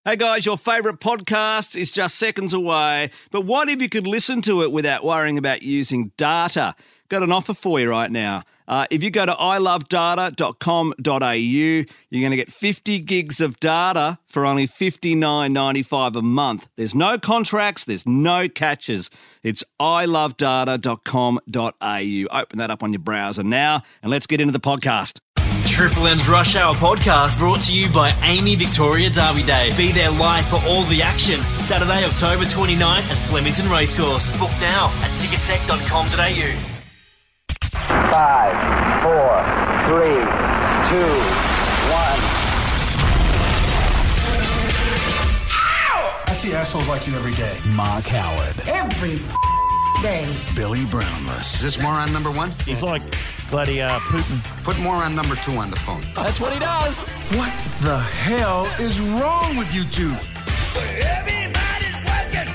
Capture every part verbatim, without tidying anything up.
Hey guys, your favourite podcast is just seconds away, but what if you could listen to it without worrying about using data? Got an offer for you right now. Uh, if you go to i love data dot com dot a u, you're going to get fifty gigs of data for only fifty-nine ninety-five a month. There's no contracts, there's no catches. It's i love data dot com dot a u. Open that up on your browser now, and let's get into the podcast. Triple M's Rush Hour podcast brought to you by Amy Victoria Derby Day. Be there live for all the action. Saturday, October twenty-ninth at Flemington Racecourse. Book now at ticketek dot com dot a u. Five, four, three, two, one. I see assholes like you every day. Mark Howard. Every day. Billy Brownless. Is this moron number one? He's like bloody uh, Putin. Put moron number two on the phone. That's what he does. What the hell is wrong with you two? Everybody's working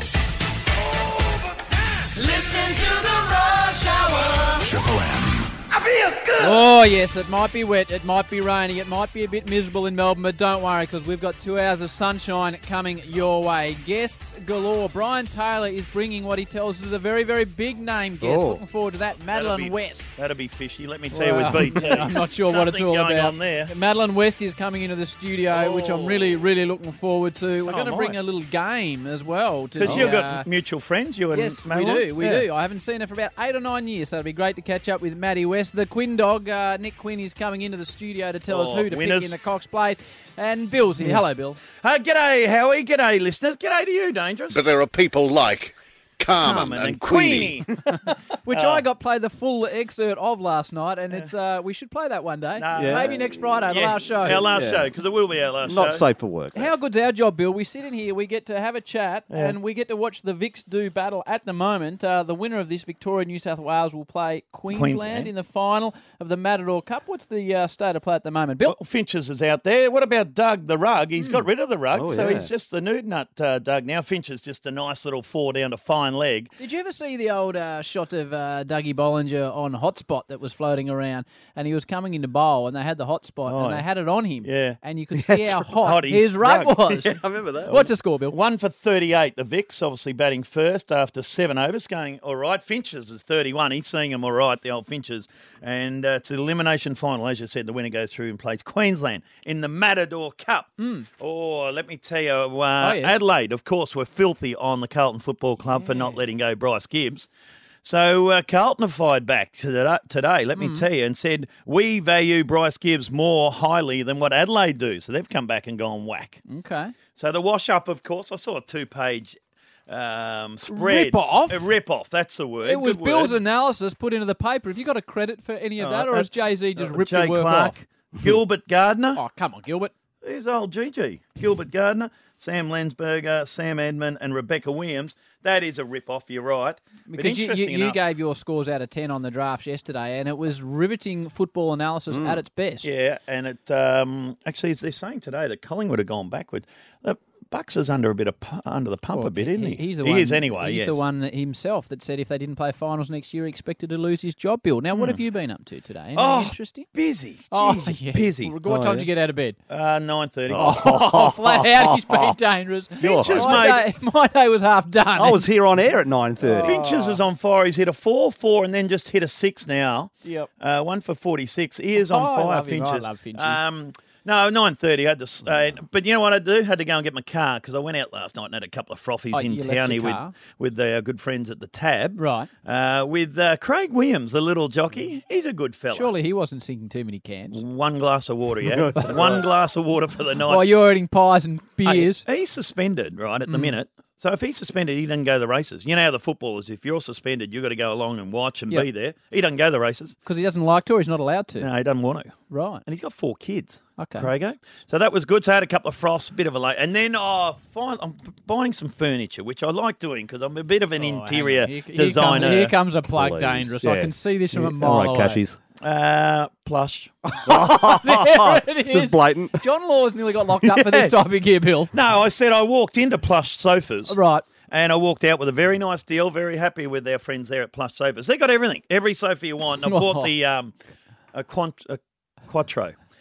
overtime. Listening to the Rush Hour. Triple M. I feel good. Oh, yes, it might be wet, it might be raining, it might be a bit miserable in Melbourne, but don't worry because we've got two hours of sunshine coming your way. Guests galore. Brian Taylor is bringing what he tells us is a very, very big name guest. Oh. Looking forward to that. Madeline be, West. That'll be fishy. Let me tell Well, you with B T. I'm not sure what it's all Something going about. on there. Madeline West is coming into the studio, Oh. which I'm really, really looking forward to. So We're going to am bring I. a little game as well. Because to you've uh, got mutual friends, you and Yes, Madeline. we do. We Yeah. do. I haven't seen her for about eight or nine years, so it'll be great to catch up with Maddie West. The Quinn dog, uh, Nick Quinn, is coming into the studio to tell us Oh, who to winners. pick in the Cox Plate. And Bill's here. Hello, Bill. Uh, g'day, Howie. G'day, listeners. G'day to you, Dangerous. But there are people like Carmen, Carmen and, and Queenie. Which Oh. I got played the full excerpt of last night, and it's uh, we should play that one day. No. Yeah. Maybe next Friday, the Yeah, last show. Our last Yeah. show, because it will be our last Not show. safe for work. How good's our job, Bill? We sit in here, we get to have a chat, and we get to watch the Vix do battle at the moment. Uh, the winner of this, Victoria New South Wales, will play Queensland, Queensland. in the final of the Matador Cup. What's the uh, state of play at the moment, Bill? Well, Finches is out there. What about Doug the Rug? He's got rid of the rug, Oh, so yeah. he's just the nude nut, uh, Doug. Now Finches just a nice little four down to fine leg. Did you ever see the old uh, shot of uh, Dougie Bollinger on Hotspot that was floating around, and he was coming into bowl, and they had the hotspot, Oh, and they had it on him, yeah. and you could see how hot, hot his, his rug, rug. was. Yeah, I remember that What's the score, Bill? One for thirty-eight. The Vix obviously batting first after seven overs, going all right. Finches is thirty-one. He's seeing them all right, the old Finches. And uh, to the elimination final, as you said, the winner goes through and plays Queensland in the Matador Cup. Oh, let me tell you, uh, Oh, yes. Adelaide, of course, were filthy on the Carlton Football Club for not letting go Bryce Gibbs. So uh, Carlton have fired back to the, today, let me tell you, and said, we value Bryce Gibbs more highly than what Adelaide do. So they've come back and gone whack. Okay. So the wash-up, of course, I saw a two-page um, spread. Rip-off? A rip-off, that's the word. It was Good Bill's word. analysis put into the paper. Have you got a credit for any of Oh, that, or has that's- Jay-Z just uh, ripped Jay your work Clark, Gilbert Gardner. off? Oh, come on, Gilbert. Here's old Gigi. Gilbert Gardner, Sam Lensberger, Sam Edmund, and Rebecca Williams. That is a rip-off, you're right. But Because you, you, interesting you enough- gave your scores out of ten on the drafts yesterday, and it was riveting football analysis at its best. Yeah, and it um, actually, they're saying today that Collingwood have gone backwards. The Bucks is under a bit of pu- under the pump Well, a bit, isn't he? He's the he one, is anyway. He's yes. the one that himself that said if they didn't play finals next year, he expected to lose his job, Bill. Now, what have you been up to today? Anything Oh, interesting? busy. Oh, Jeez, yeah. busy. What time did you get out of bed? Uh, nine thirty. Oh, flat out, he's been dangerous. Finches, my, mate. day, my day was half done. I was here on air at nine thirty. Finches is on fire. He's hit a four, four, and then just hit a six now. Yep. Uh, one for forty-six. He is Oh, on I fire, love him. I Finches. love Finches. Um, no, nine thirty. I had to, uh, but you know what I do? Had to go and get my car because I went out last night and had a couple of frothies Oh, in you left town your here car? with with our good friends at the Tab. Right. Uh, with uh, Craig Williams, the little jockey. He's a good fella. Surely he wasn't sinking too many cans. One glass of water, yeah. One glass of water for the night. While you're eating pies and beers. Hey, he's suspended, right, at the Mm. minute. So if he's suspended, he doesn't go to the races. You know how the footballers, if you're suspended, you've got to go along and watch and Yep. be there. He doesn't go to the races. Because he doesn't like to or he's not allowed to. No, he doesn't want to. Right. And he's got four kids. Okay. Crago. So that was good. So I had a couple of frosts, a bit of a late. And then oh, fine, I'm buying some furniture, which I like doing because I'm a bit of an Oh, hang interior on. Here- here designer. Comes, here comes a plug, Please. dangerous. I Yeah. can see this from a Yeah. mile All right, away. Cashies. Uh, plush. There it is. Just blatant. John Law's nearly got locked up for this Yes. topic here, Bill. No, I said I walked into plush sofas. Right. And I walked out with a very nice deal. Very happy with our friends there at Plush Sofas. They got everything, every sofa you want. And I bought the um, a, quant, a Quattro.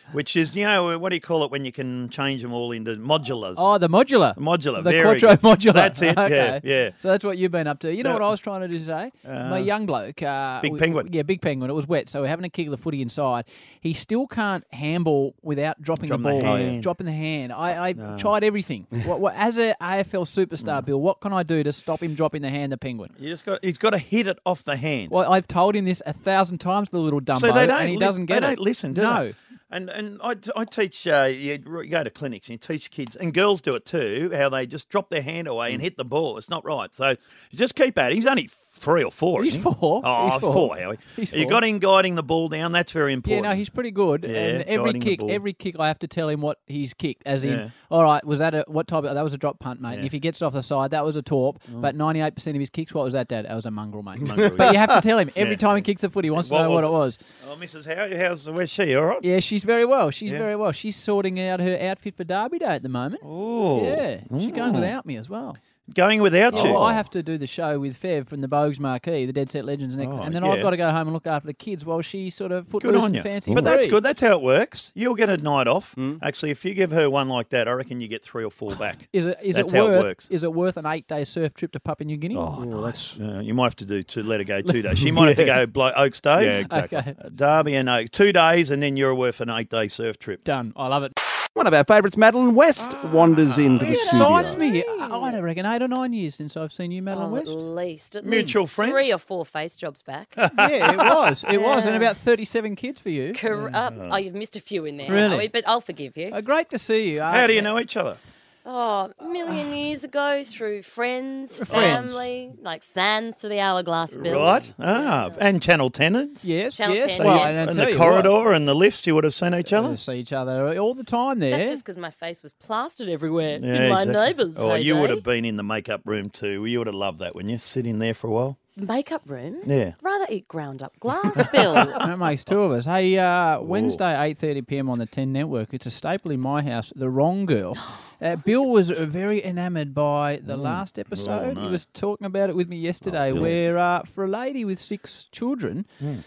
which is, you know, what do you call it when you can change them all into modulars? Oh, the modular. Modular, The very Quattro good. modular. That's it, Okay. yeah, yeah. So that's what you've been up to. You know No. what I was trying to do today? My young bloke. Uh, Big we- penguin. Yeah, big penguin. It was wet, so we're having a kick of the footy inside. He still can't handball without dropping Dropping the the ball. hand. Dropping the hand. I, I tried everything. what, what, as a A F L superstar, Bill, what can I do to stop him dropping the hand, the penguin? You just got, he's got to hit it off the hand. Well, I've told him this a thousand times, the little dumbo, So they don't and he lis- doesn't get they it. don't listen, do no. they? And and I, I teach, uh, you go to clinics and you teach kids, and girls do it too, how they just drop their hand away and hit the ball. It's not right. So you just keep at it. He's only three or four. He's isn't he? four. Oh, He's four, four. Howie. He's You four. got him guiding the ball down. That's very Yeah, important. no, he's pretty good. Yeah, and every guiding the kick, ball. every kick, I have to tell him what he's kicked. As in, Yeah. all right, was that a what type? Of, that was a drop punt, mate. Yeah. And if he gets it off the side, that was a torp. Oh. But ninety-eight percent of his kicks, what was that, Dad? That was a mongrel, mate. Mongrel, But yeah. you have to tell him every Yeah. time he kicks a foot, he wants to What know was what it? it was. Oh, Missus Howie, how's where's she? All right. Yeah, she's very well. She's Yeah. very well. She's sorting out her outfit for Derby Day at the moment. Oh, Yeah, she's going without me as well. Going without Oh, you. I have to do the show with Fev from the Bogues Marquee, the Dead Set Legends next, Oh, and then yeah. I've got to go home and look after the kids while she sort of Good footloose on and you. fancy But that's free. good. That's how it works. You'll get a night off. Actually, if you give her one like that, I reckon you get three or four back. Is it is That's it how it worth works. is it worth an eight day surf trip to Papua New Guinea? Oh, that's uh, you might have to do to let her go two days. She might have to go Blo- Oaks Day. Yeah, exactly. Okay. Uh, Derby and Oaks. Two days, and then you're worth an eight day surf trip. Done. I love it. One of our favourites, Madeline West, wanders into the It studio. excites me. I, I don't reckon eight or nine years since I've seen you, Madeline Oh, at West. least. At Mutual least friends? Three or four face jobs back. Yeah, it was. It was, and Yeah. about thirty-seven kids for you. Cor- uh, oh, you've missed a few in there, Really? Howie, but I'll forgive you. Uh, great to see you. Uh, How do you know each other? Oh, a million years ago through friends, Friends. family, like sands to the hourglass bill. Right. Ah, and Channel tenants. Yes, Channel yes. ten, Well, yes. and, I And tell the you corridor what, and the lifts, you would have seen each other. we see each other all the time there. That's just because my face was plastered everywhere Yeah, in my exactly. neighbours' Oh, you heyday. would have been in the makeup room too. You would have loved that, wouldn't you? Sit in there for a while. Makeup room? Yeah. Rather eat ground up glass, Bill. That makes two of us. Hey, uh, Wednesday, eight thirty p m on the ten Network. It's a staple in my house, The Wrong Girl. Uh, Bill was uh, very enamoured by the last episode. no. He was talking about it with me yesterday, Bill. where uh, for a lady with six children,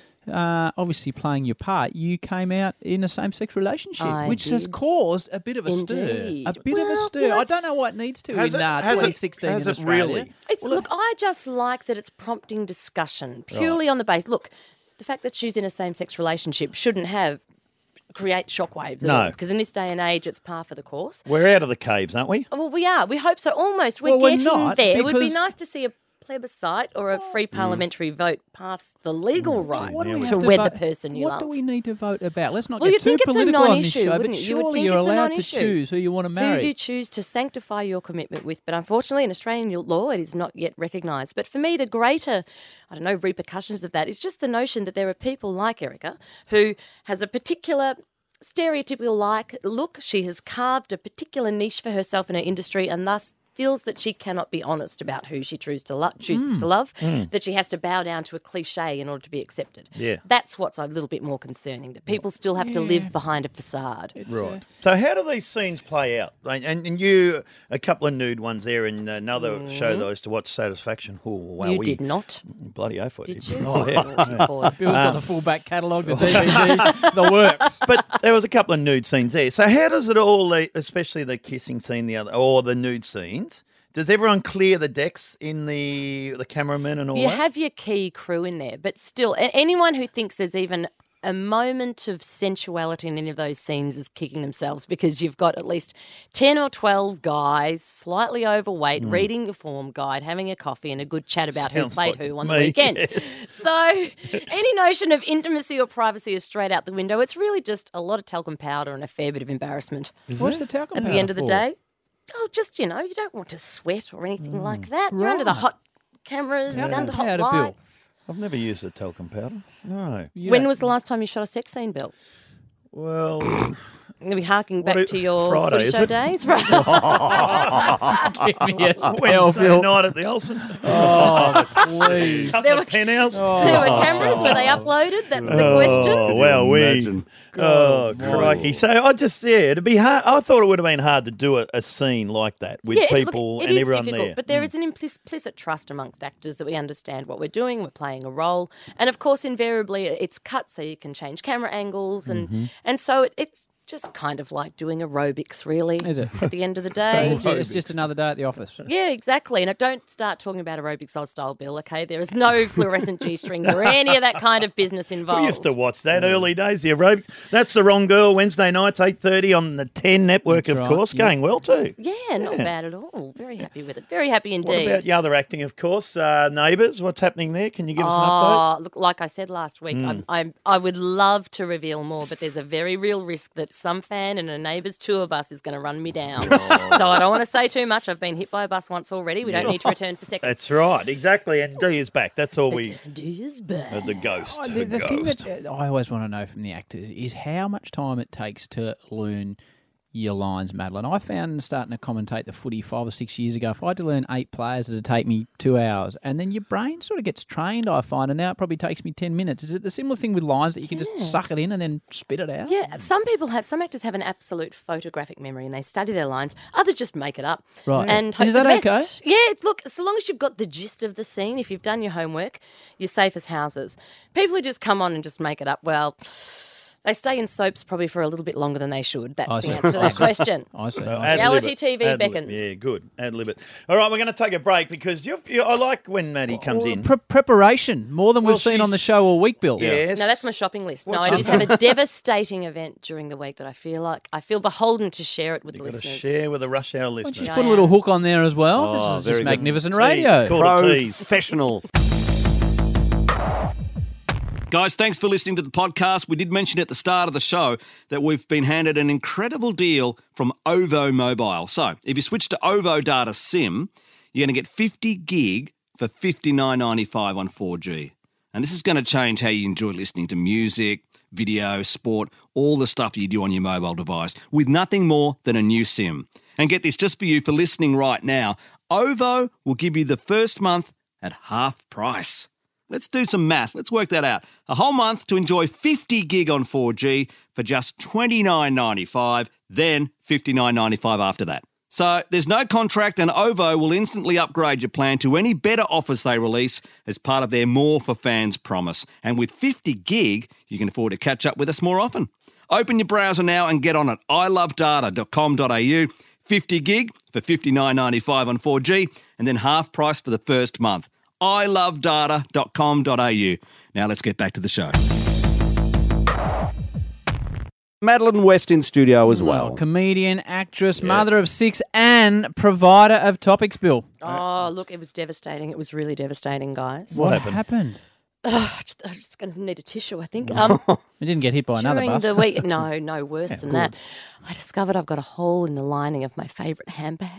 uh, obviously playing your part, you came out in a same-sex relationship, I which has did. caused a bit of a Indeed. stir. A bit of a Well, stir. you know- I don't know what needs to Has in it- uh, has it- twenty sixteen has in it Australia. really? It's, look, I just like that it's prompting discussion purely on the base. Look, the fact that she's in a same-sex relationship shouldn't have create shockwaves at No. all, because in this day and age, it's par for the course. We're out of the caves, aren't we? Well, we are. We hope so. Almost. We're Well, we're getting not, there. It would be because- nice to see a plebiscite or a free parliamentary vote pass the legal right What do we to have to wed vote- the person you what love. do we need to vote about? Let's not Well, get you'd too think it's a political on this non-issue, show, but wouldn't you? You would surely think you're it's a allowed to non-issue. choose who you want to Who marry. do you choose to sanctify your commitment with? But unfortunately, in Australian law, it is not yet recognised. But for me, the greater, I don't know, repercussions of that is just the notion that there are people like Erica who has a particular stereotypical like look. She has carved a particular niche for herself in her industry, and thus feels that she cannot be honest about who she chooses to, lo- chooses Mm. to love, Mm. that she has to bow down to a cliche in order to be accepted. Yeah. That's what's a little bit more concerning, that people still have to Yeah. live behind a facade. Right. So how do these scenes play out? And, and, and you, a couple of nude ones there in another show that I used to watch, Satisfaction. Oh, wow. You we, did not. Bloody oath I did. Did you? Oh, yeah. Oh, boy. Bill's got the full back catalogue, the D V D, the works. But there was a couple of nude scenes there. So how does it all, the- especially the kissing scene, the other, or the nude scenes, does everyone clear the decks in the the cameramen and all You that? have your key crew in there, but still, a- anyone who thinks there's even a moment of sensuality in any of those scenes is kicking themselves, because you've got at least ten or twelve guys, slightly overweight, reading the form guide, having a coffee and a good chat about who Mm. Sounds played like who on the me, weekend. yes. So any notion of intimacy or privacy is straight out the window. It's really just a lot of talcum powder and a fair bit of embarrassment. What's the talcum At the powder end of the for? day, oh, just, you know, you don't want to sweat or anything Mm. like that. You're under the Right. hot cameras, Talcum under hot powder, Bill. lights. I've never used the talcum powder. No. You When don't- was the last time you shot a sex scene, Bill? Well, Maybe harking back What to it- your Friday, footy is show it? days? Right. Give me a spell, Wednesday Bill. night at the Olsen. Oh, please. Couple There of were- penthouse. There were cameras. Were they uploaded? That's the question. Oh, well, we. Imagine. Oh, crikey. So I just, yeah, it'd be hard. I thought it would have been hard to do a, a scene like that with Yeah, it- people look, it and is everyone difficult, there. but there is an implic- implicit trust amongst actors that we understand what we're doing, we're playing a role, and of course, invariably, it's cut so you can change camera angles, and Mm-hmm. and so it, it's just kind of like doing aerobics, really. Is it? At the end of the day. So it's just another day at the office. Yeah, exactly. And don't start talking about aerobics old style, Bill, okay? There is no fluorescent G-strings or any of that kind of business involved. We used to watch that early days, the aerobic. That's The Wrong Girl, Wednesday nights, eight thirty on the ten network, That's of right, course. yeah. Going well too. Yeah, not bad at all. Very happy with it. Very happy What indeed. about your other acting, of course? Uh, Neighbours, what's happening there? Can you give us an update? Oh, look, like I said last week, Mm. I'm, I'm, I would love to reveal more, but there's a very real risk that some fan in a neighbour's tour bus is going to run me down. So I don't want to say too much. I've been hit by a bus once already. We don't need to return for seconds. That's right, exactly. And D is back. That's all we. D is back. Uh, the ghost. Oh, the the the ghost. thing that uh, I always want to know from the actors is how much time it takes to learn your lines, Madeline. I found starting to commentate the footy five or six years ago, if I had to learn eight players, it would take me two hours. And then your brain sort of gets trained, I find, and now it probably takes me ten minutes. Is it the similar thing with lines that you can Yeah. just suck it in and then spit it out? Yeah, some people have, some actors have an absolute photographic memory and they study their lines. Others just make it up. Right. And hope Is for that the okay? best. Yeah, it's, look, so long as you've got the gist of the scene, if you've done your homework, you're safe as houses. People who just come on and just make it up, well, they stay in soaps probably for a little bit longer than they should. That's I the see. answer to I that see. question. I see. So I ad see. Reality lib it. T V Ad lib. beckons. Yeah, good. Ad lib it. All right, we're going to take a break because you've, you, I like when Maddie comes Well, in. pre- preparation, more than Well, we've seen on the she's- show all week, Bill. Yes. No, that's my shopping list. No, What's I did up? have a devastating event during the week that I feel like I feel beholden to share it with You've the got to listeners. share with the Rush Hour listeners. Yeah, Put a I little am. hook on there as well. Oh, this is very just good. magnificent Tease. radio. It's called a tease. Professional. Guys, thanks for listening to the podcast. We did mention at the start of the show that we've been handed an incredible deal from OVO Mobile. So if you switch to OVO Data SIM, you're going to get fifty gig for fifty-nine ninety-five on four G. And this is going to change how you enjoy listening to music, video, sport, all the stuff you do on your mobile device with nothing more than a new SIM. And get this, just for you for listening right now, OVO will give you the first month at half price. Let's do some math. Let's work that out. A whole month to enjoy fifty gig on four G for just twenty-nine ninety-five, then fifty-nine ninety-five after that. So there's no contract and OVO will instantly upgrade your plan to any better offers they release as part of their More for Fans promise. And with fifty gig, you can afford to catch up with us more often. Open your browser now and get on it. i love data dot com dot a u. fifty gig for fifty-nine ninety-five on four G and then half price for the first month. i love data dot com dot a u. Now let's get back to the show. Madeline West in studio as well. Well, comedian, actress, mother of six, and provider of topics, Bill. Oh, look, it was devastating. It was really devastating, guys. What, happened? Oh, I'm just going to need a tissue, I think. Um, We didn't get hit by another during bus. the week, no, no, worse Yeah, than good. that. I discovered I've got a hole in the lining of my favourite handbag.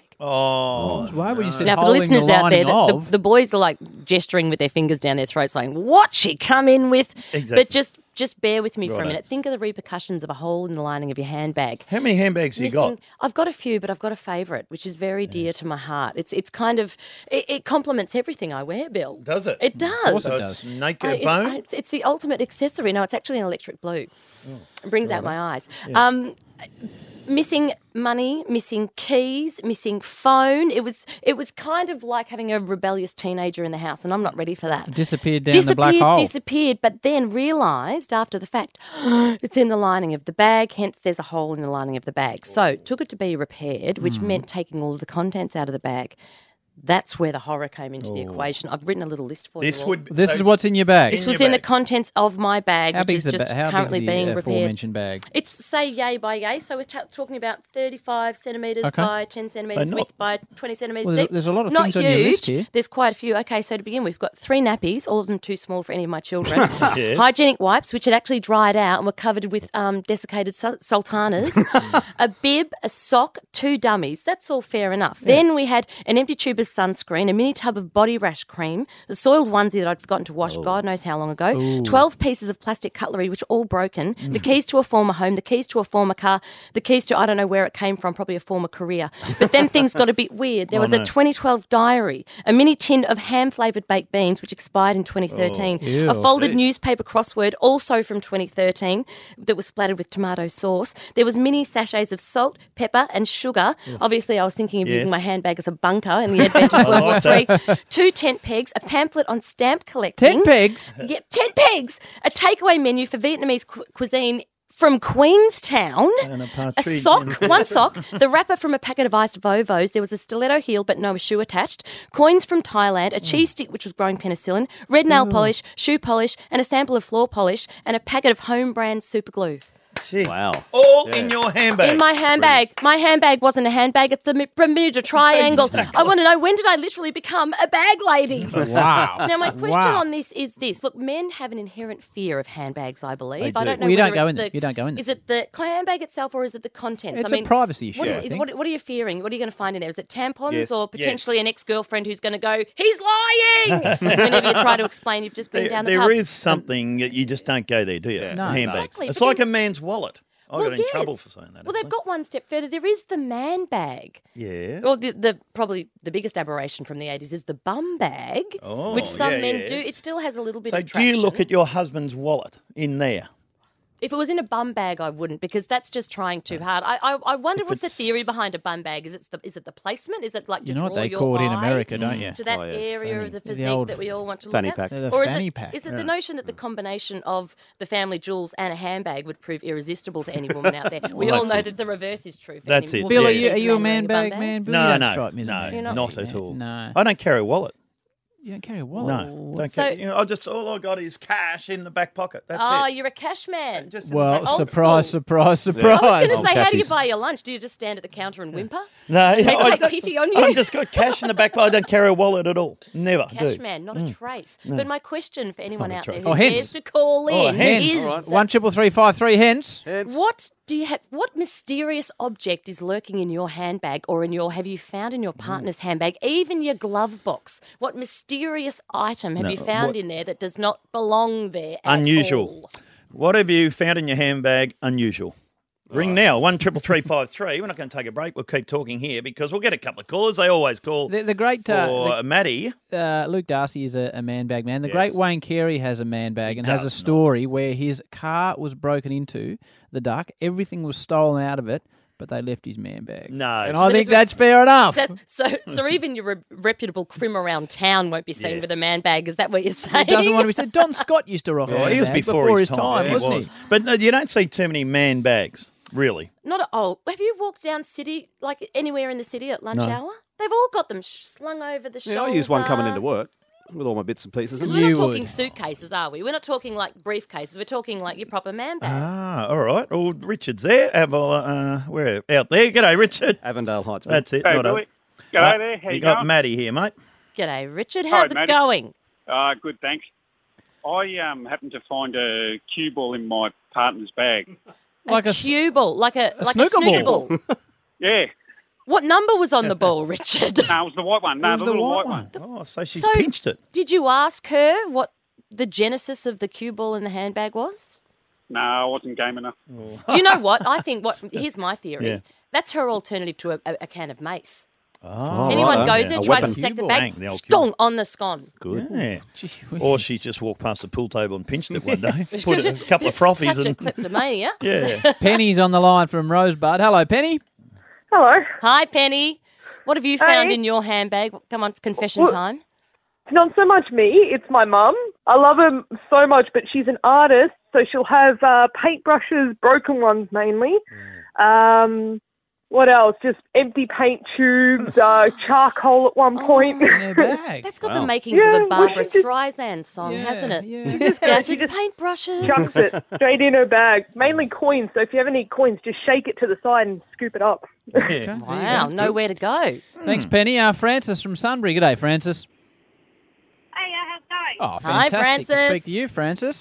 Oh, why would you say Now, for the holding listeners out there, lining the, of? the, the boys are like gesturing with their fingers down their throats, saying, "What she come in with?" Exactly. But just, just bear with me for a Righto. minute. Think of the repercussions of a hole in the lining of your handbag. How many handbags have you got? Missing- I've got a few, but I've got a favourite, which is very dear to my heart. It's, it's kind of, it, it complements everything I wear, Bill. Does it? It does. So it's naked I- it- bone? I- it's, it's the ultimate accessory. No, it's actually an electric blue. It brings out my eyes. Yes. Um, missing money, missing keys, missing phone. It was it was kind of like having a rebellious teenager in the house, and I'm not ready for that. Disappeared down disappeared, the black hole. disappeared, but then realised after the fact it's in the lining of the bag, hence there's a hole in the lining of the bag. So took it to be repaired, which Hmm. meant taking all of the contents out of the bag. That's where the horror came into the equation. I've written a little list for This you. all. would. This so- is what's in your bag. This in was your in the bag. contents of my bag, How which big's is the, just ba- how currently big's the being uh, repaired. aforementioned bag? It's say yay by yay, so we're ta- talking about thirty-five centimetres Okay. by ten centimetres not- width by twenty centimetres Well, there's- deep. there's a lot of Not things huge. on your list here. There's quite a few. Okay, so to begin, we've got three nappies, all of them too small for any of my children. Yes. Hygienic wipes, which had actually dried out and were covered with um, desiccated sul- sultanas. A bib, a sock, two dummies. That's all fair enough. Then we had an empty tube of sunscreen, a mini tub of body rash cream, a soiled onesie that I'd forgotten to wash God knows how long ago, twelve pieces of plastic cutlery, which are all broken, the keys to a former home, the keys to a former car, the keys to, I don't know where it came from, probably a former career. But then things got a bit weird. There Oh, was no. a twenty twelve diary, a mini tin of ham-flavoured baked beans, which expired in twenty thirteen, Ew. a folded Jeez. newspaper crossword, also from twenty thirteen, that was splattered with tomato sauce. There was mini sachets of salt, pepper and sugar. Obviously, I was thinking of Yes. using my handbag as a bunker in the advent of World War like Three. that. Two tent pegs, a pamphlet on stamp collecting. Ten pegs? Yep, ten pegs. A takeaway menu for Vietnamese cu- cuisine from Queenstown, And a a partridge sock, in- one sock, the wrapper from a packet of iced Vovos, there was a stiletto heel but no shoe attached, coins from Thailand, a cheese stick which was growing penicillin, red nail polish, shoe polish, and a sample of floor polish, and a packet of home brand super glue. Gee. Wow. All in your handbag. In my handbag. My handbag wasn't a handbag, it's the Mi- Bermuda Triangle. Exactly. I want to know, when did I literally become a bag lady? Wow. Now, my question Wow. on this is this. Look, men have an inherent fear of handbags, I believe. They I do. don't know Well, you don't whether go it's in there. the, You don't go in there. Is it the handbag itself or is it the contents? It's I a mean, privacy issue, What, I is, is, think. what, what are you fearing? What are you going to find in there? Is it tampons Yes. or potentially Yes. an ex-girlfriend who's going to go, he's lying? Whenever you try to explain you've just been There, down the there pub. is something that you just don't go there, do you? No. Handbags. Exactly, It's but like then- a man's wallet. I Well, got in trouble yes. for saying that. Well, they've actually. got one step further. There is the man bag. Yeah. Or the, the probably the biggest aberration from the eighties is the bum bag, Oh, which some yeah, men do. yes. It still has a little bit So of do traction. you look at your husband's wallet in there? If it was in a bum bag, I wouldn't, because that's just trying too hard. I I, I wonder If what's the it's- theory behind a bum bag. Is it the is it the placement? Is it like to You know what draw they your call it in eye America, don't you? to that Oh, yeah, area fanny. of the The physique old that we all want to fanny look pack. at? The Or is fanny it pack. is it the notion that the combination of the family jewels and a handbag would prove irresistible to any woman out there? We Well, all that's know it. that the reverse is true. For That's any it, woman Bill, who are yeah. you, sees are you a man wearing bum bag man? Bill? No, you don't no, strike me as a no, man You're bag not man. at all. No. I don't carry a wallet. You don't carry a wallet? No, don't So- carry, you know, I just all I got is cash in the back pocket. That's Oh, it. you're a cash man. Just in the Well, back- Old surprise, school. surprise, surprise. I was going to Old say, how do you cashies. buy your lunch? Do you just stand at the counter and whimper? no, They I take don't- pity on you? I've just got cash in the back pocket. I don't carry a wallet at all. Never Cash do. man, not a trace. But my question for anyone Not a out there trace. who Oh, hence. dares to call Oh, in hence. is All Right. One triple three five three hence. what do you have? What mysterious object is lurking in your handbag, or in your? Have you found in your partner's handbag, even your glove box? What mysterious item have No, you found what- in there that does not belong there? At Unusual. all? What have you found in your handbag unusual? Ring now, one triple three five three. We're not going to take a break. We'll keep talking here because we'll get a couple of callers. They always call The, the great uh, for Maddie. the- uh, Luke Darcy is a, a man bag man. The Yes. great Wayne Carey has a man bag He and has a does story where his car was broken into, the duck. Everything was stolen out of it, but they left his man bag. No. And So I there's think a- that's fair enough. That's, so, so even your re- reputable crim around town won't be seen Yeah. with a man bag. Is that what you're saying? It doesn't want to be said. Don Scott used to rock a Oh, man he was bag before, his time, He wasn't was. he? But no, you don't see too many man bags, really. Not at all. Have you walked down city, like anywhere in the city at lunch No. hour? They've all got them sh- slung over the Yeah, shoulder. I use one coming into work with all my bits and pieces. Because in we're it. not You talking would. suitcases, are we? We're not talking like briefcases. We're talking like your proper man bag. Ah, all right. Well, Richard's there. Have a, uh, we're out there. G'day, Richard. Avondale Heights. mate. That's it. Hey, not a- Billy. G'day there. How you you got going? Maddie here, mate. G'day, Richard. Hi, How's it Matty. going? Uh, good, thanks. I um, happened to find a cue ball in my partner's bag. Like a, a s- cue ball, like a, like snooker a snooker ball. ball. Yeah. What number was on the ball, Richard? No, it was the white one. No, was the the little white white one. Oh, so she So- pinched it. Did you ask her what the genesis of the cue ball in the handbag was? No, I wasn't game enough. Do you know what? I think what here's my theory. Yeah. That's her alternative to a, a, a can of mace. Oh, Anyone right. goes Yeah. there, A tries weapon. to stack the Cue ball. bag, Bang, the old cue ball. scone on the scone. Good. Yeah. Gee Or she just walked past the pool table and pinched it one day. Put a couple of frothies Such a and kleptomania. yeah. Penny's on the line from Rosebud. Hello, Penny. Hello. Hi, Penny. What have you found Hey. in your handbag? Come on, it's confession Well- time. Not so much me, it's my mum. I love her so much, but she's an artist, so she'll have uh, paintbrushes, broken ones mainly. Um, what else? Just empty paint tubes, uh, charcoal at one point. In her bag. That's got Wow. the makings Yeah, of a well, Barbara she just- Streisand song, Yeah, hasn't it? yeah. Just Yeah, scattered she just paintbrushes. Chucks it straight in her bag. Mainly coins, so if you ever need coins, just shake it to the side and scoop it up. yeah. Okay, there you Wow, go. nowhere to go. Thanks, Penny. Uh, Francis from Sunbury. G'day, Francis. Hey, uh, how's it going? Oh, Hi, fantastic to Francis. speak to you, Francis.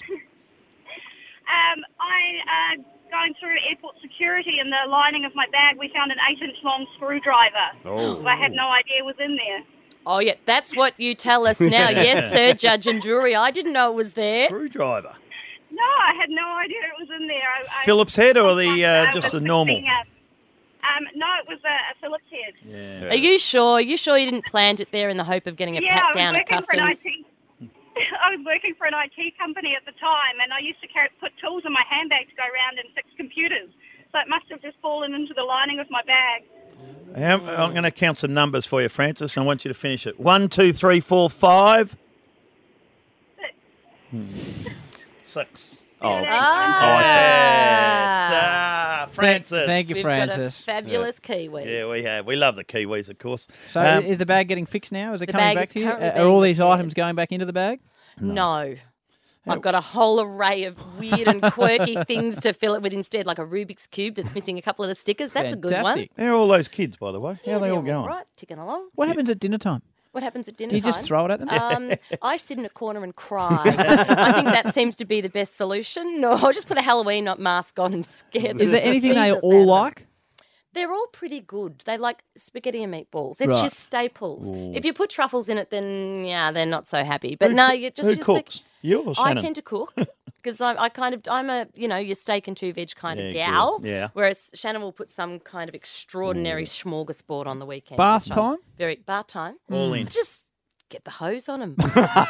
Um, I, uh, going through airport security, in the lining of my bag, we found an eight-inch long screwdriver. Oh. I had no idea was in there. Oh, yeah, that's what you tell us now. Yes, sir, judge and jury. I didn't know it was there. Screwdriver. No, I had no idea it was in there. I, I, Phillips head or the I uh, was just the expecting normal? a- Um, no, it was a, a Phillips head. Yeah. Are you sure? Are you sure you didn't plant it there in the hope of getting a yeah, pat I was down at working for an I customs? T. I was working for an I T company at the time, and I used to carry, put tools in my handbag to go around and fix computers. So it must have just fallen into the lining of my bag. Um, I'm going to count some numbers for you, Francis. I want you to finish it. One, two, three, four, five. Six. Hmm. Six. Oh, Ah. oh, I see. Yes. Ah, Francis. Thank you, We've Francis. got a fabulous Kiwi. Yeah, we have. We love the Kiwis, of course. So Um, is the bag getting fixed now? Is it the coming bag back is to you? currently Are being all these repaired. items going back into the bag? No. I've got a whole array of weird and quirky things to fill it with instead, like a Rubik's Cube that's missing a couple of the stickers. That's a good one. Fantastic. How are all those kids, by the way? How Yeah, are they all they're going? Right, ticking along. What happens at dinner time? What happens at dinner Do you time? just throw it at them? Um, I sit in a corner and cry. I think that seems to be the best solution. Or I'll just put a Halloween mask on and scare them. Is there anything they Jesus out all of them. like? They're all pretty good. They like spaghetti and meatballs. It's Right. just staples. Ooh. If you put truffles in it, then yeah, they're not so happy. But Who no, coo- you just who just cooks? You or I Shannon? tend to cook because I, I kind of I'm a you know your steak and two veg kind of Yeah, gal. good. Yeah. Whereas Shannon will put some kind of extraordinary smorgasbord on the weekend. Bath which I'm time? Very bath time. All in. Just get the hose on them.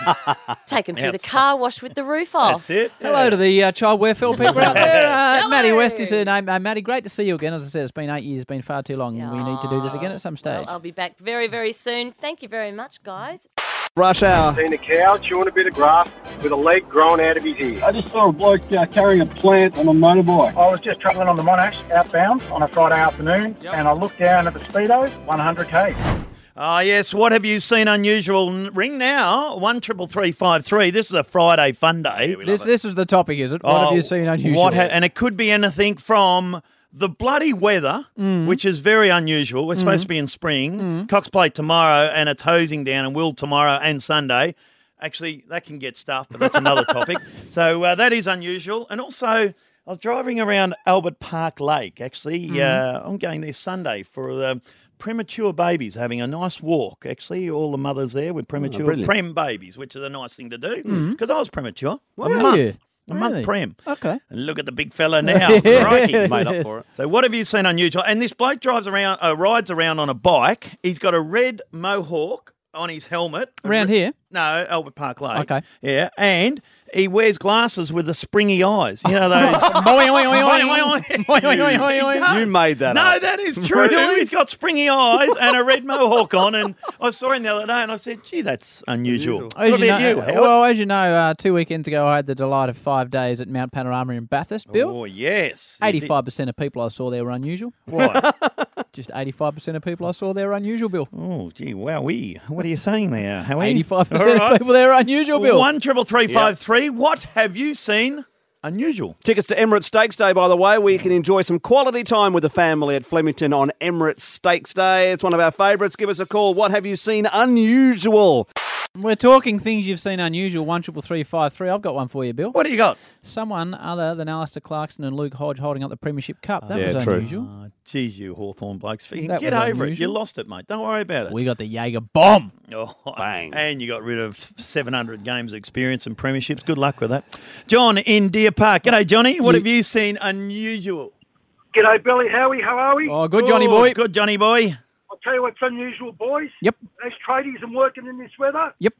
Take them through the Outside. car wash with the roof off. That's it. Hello to the uh, child welfare people out there. Uh, Hello. Maddie West is her name. Uh, Maddie, great to see you again. As I said, it's been eight years. It's been far too long. We need to do this again at some stage. Well, I'll be back very, very soon. Thank you very much, guys. Rush hour. Seen a cow chewing a bit of grass with a leg growing out of his ear. I just saw a bloke uh, carrying a plant on a motorbike. I was just travelling on the Monash outbound on a Friday afternoon, and I looked down at the speedo, one hundred k. Ah, yes. What have you seen unusual? N- Ring now, one triple three five three. This is a Friday fun day. This this is the topic, is it? What have Oh, you seen unusual? What ha- and it could be anything from the bloody weather, Mm. which is very unusual. We're supposed Mm. to be in spring. Mm. Cox Play tomorrow, and it's hosing down and will tomorrow and Sunday. Actually, that can get stuff, but that's another topic. So uh, that is unusual. And also, I was driving around Albert Park Lake. Actually, Mm. uh, I'm going there Sunday for uh, premature babies having a nice walk. Actually, all the mothers there with premature brilliant. prem babies, which is a nice thing to do Mm. because I was premature. Were a month. you? A month Really? prem. Okay. And look at the big fella now. Yeah. Crikey. Made up for it. So what have you seen unusual? And this bloke drives around, uh, rides around on a bike. He's got a red mohawk on his helmet. A Around re- here? No, Albert Park Lake. Okay. Yeah, and he wears glasses with the springy eyes. You know those. Boing, oing, oing, oing. Boing, oing, Boing, oing, oing, oing, He oing. does. You made that No, up. that is true. Really? He's got springy eyes and a red mohawk on. And I saw him the other day and I said, gee, that's unusual. As What you about know, you, Howard? well, as you know, uh, two weekends ago, I had the delight of five days at Mount Panorama in Bathurst, Bill. Oh, yes. You did- eighty-five percent of people I saw there were unusual. What? Just eighty-five percent of people I saw there were unusual, Bill. Oh, gee, wowee. What are you saying there, Howie? eighty-five percent All right. of people there are unusual, Bill. One triple three five three. What have you seen unusual? Tickets to Emirates Stakes Day, by the way, where you can enjoy some quality time with the family at Flemington on Emirates Stakes Day. It's one of our favourites. Give us a call. What have you seen unusual? We're talking things you've seen unusual. One triple three five three. I've got one for you, Bill. What do you got? Someone other than Alistair Clarkson and Luke Hodge holding up the Premiership Cup. That Yeah, was true. unusual. Oh, geez, you Hawthorn blokes. You That Get was over it. unusual. You lost it, mate. Don't worry about it. We got the Jaeger bomb. Oh, Bang. And you got rid of seven hundred games of experience and premierships. Good luck with that. John in Deer Park. G'day, Johnny. What You- have you seen unusual? G'day, Billy. Howie, how are we? Oh, good, Johnny Oh, boy. Good, Johnny boy. I'll tell you what's unusual, boys. Yep. Those tradies and working in this weather. Yep.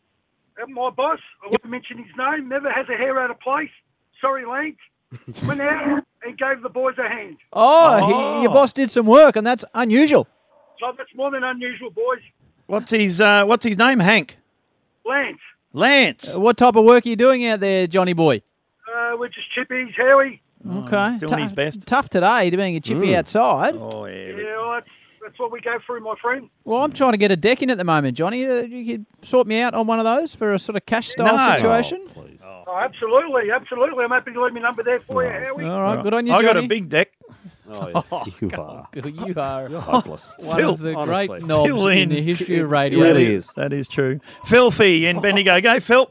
And my boss, I won't mention his name, never has a hair out of place. Sorry, Lance. Went out and gave the boys a hand. Oh, Oh. He, your boss did some work, and that's unusual. So that's more than unusual, boys. What's his uh, What's his name? Hank. Lance, Lance. Uh, what type of work are you doing out there, Johnny boy? uh, we're just chippies, Howie. Okay. doing Tou- his best. Tough today to being a chippy outside. Oh, yeah. Yeah, well, that's, that's what we go through, my friend. Well, I'm trying to get a deck in at the moment, Johnny. Uh, you could sort me out on one of those for a sort of cash style No. situation. Oh, absolutely, absolutely. I'm happy to leave my number there for you, Howie. All right, good on you, I Johnny. got a big deck. Oh, yeah. You are. Bill, you are Hopeless. one Phil, of the honestly. great knobs Phil in in. the history of It radio. really is. That is true. Filthy in Bendigo. Go, Phil.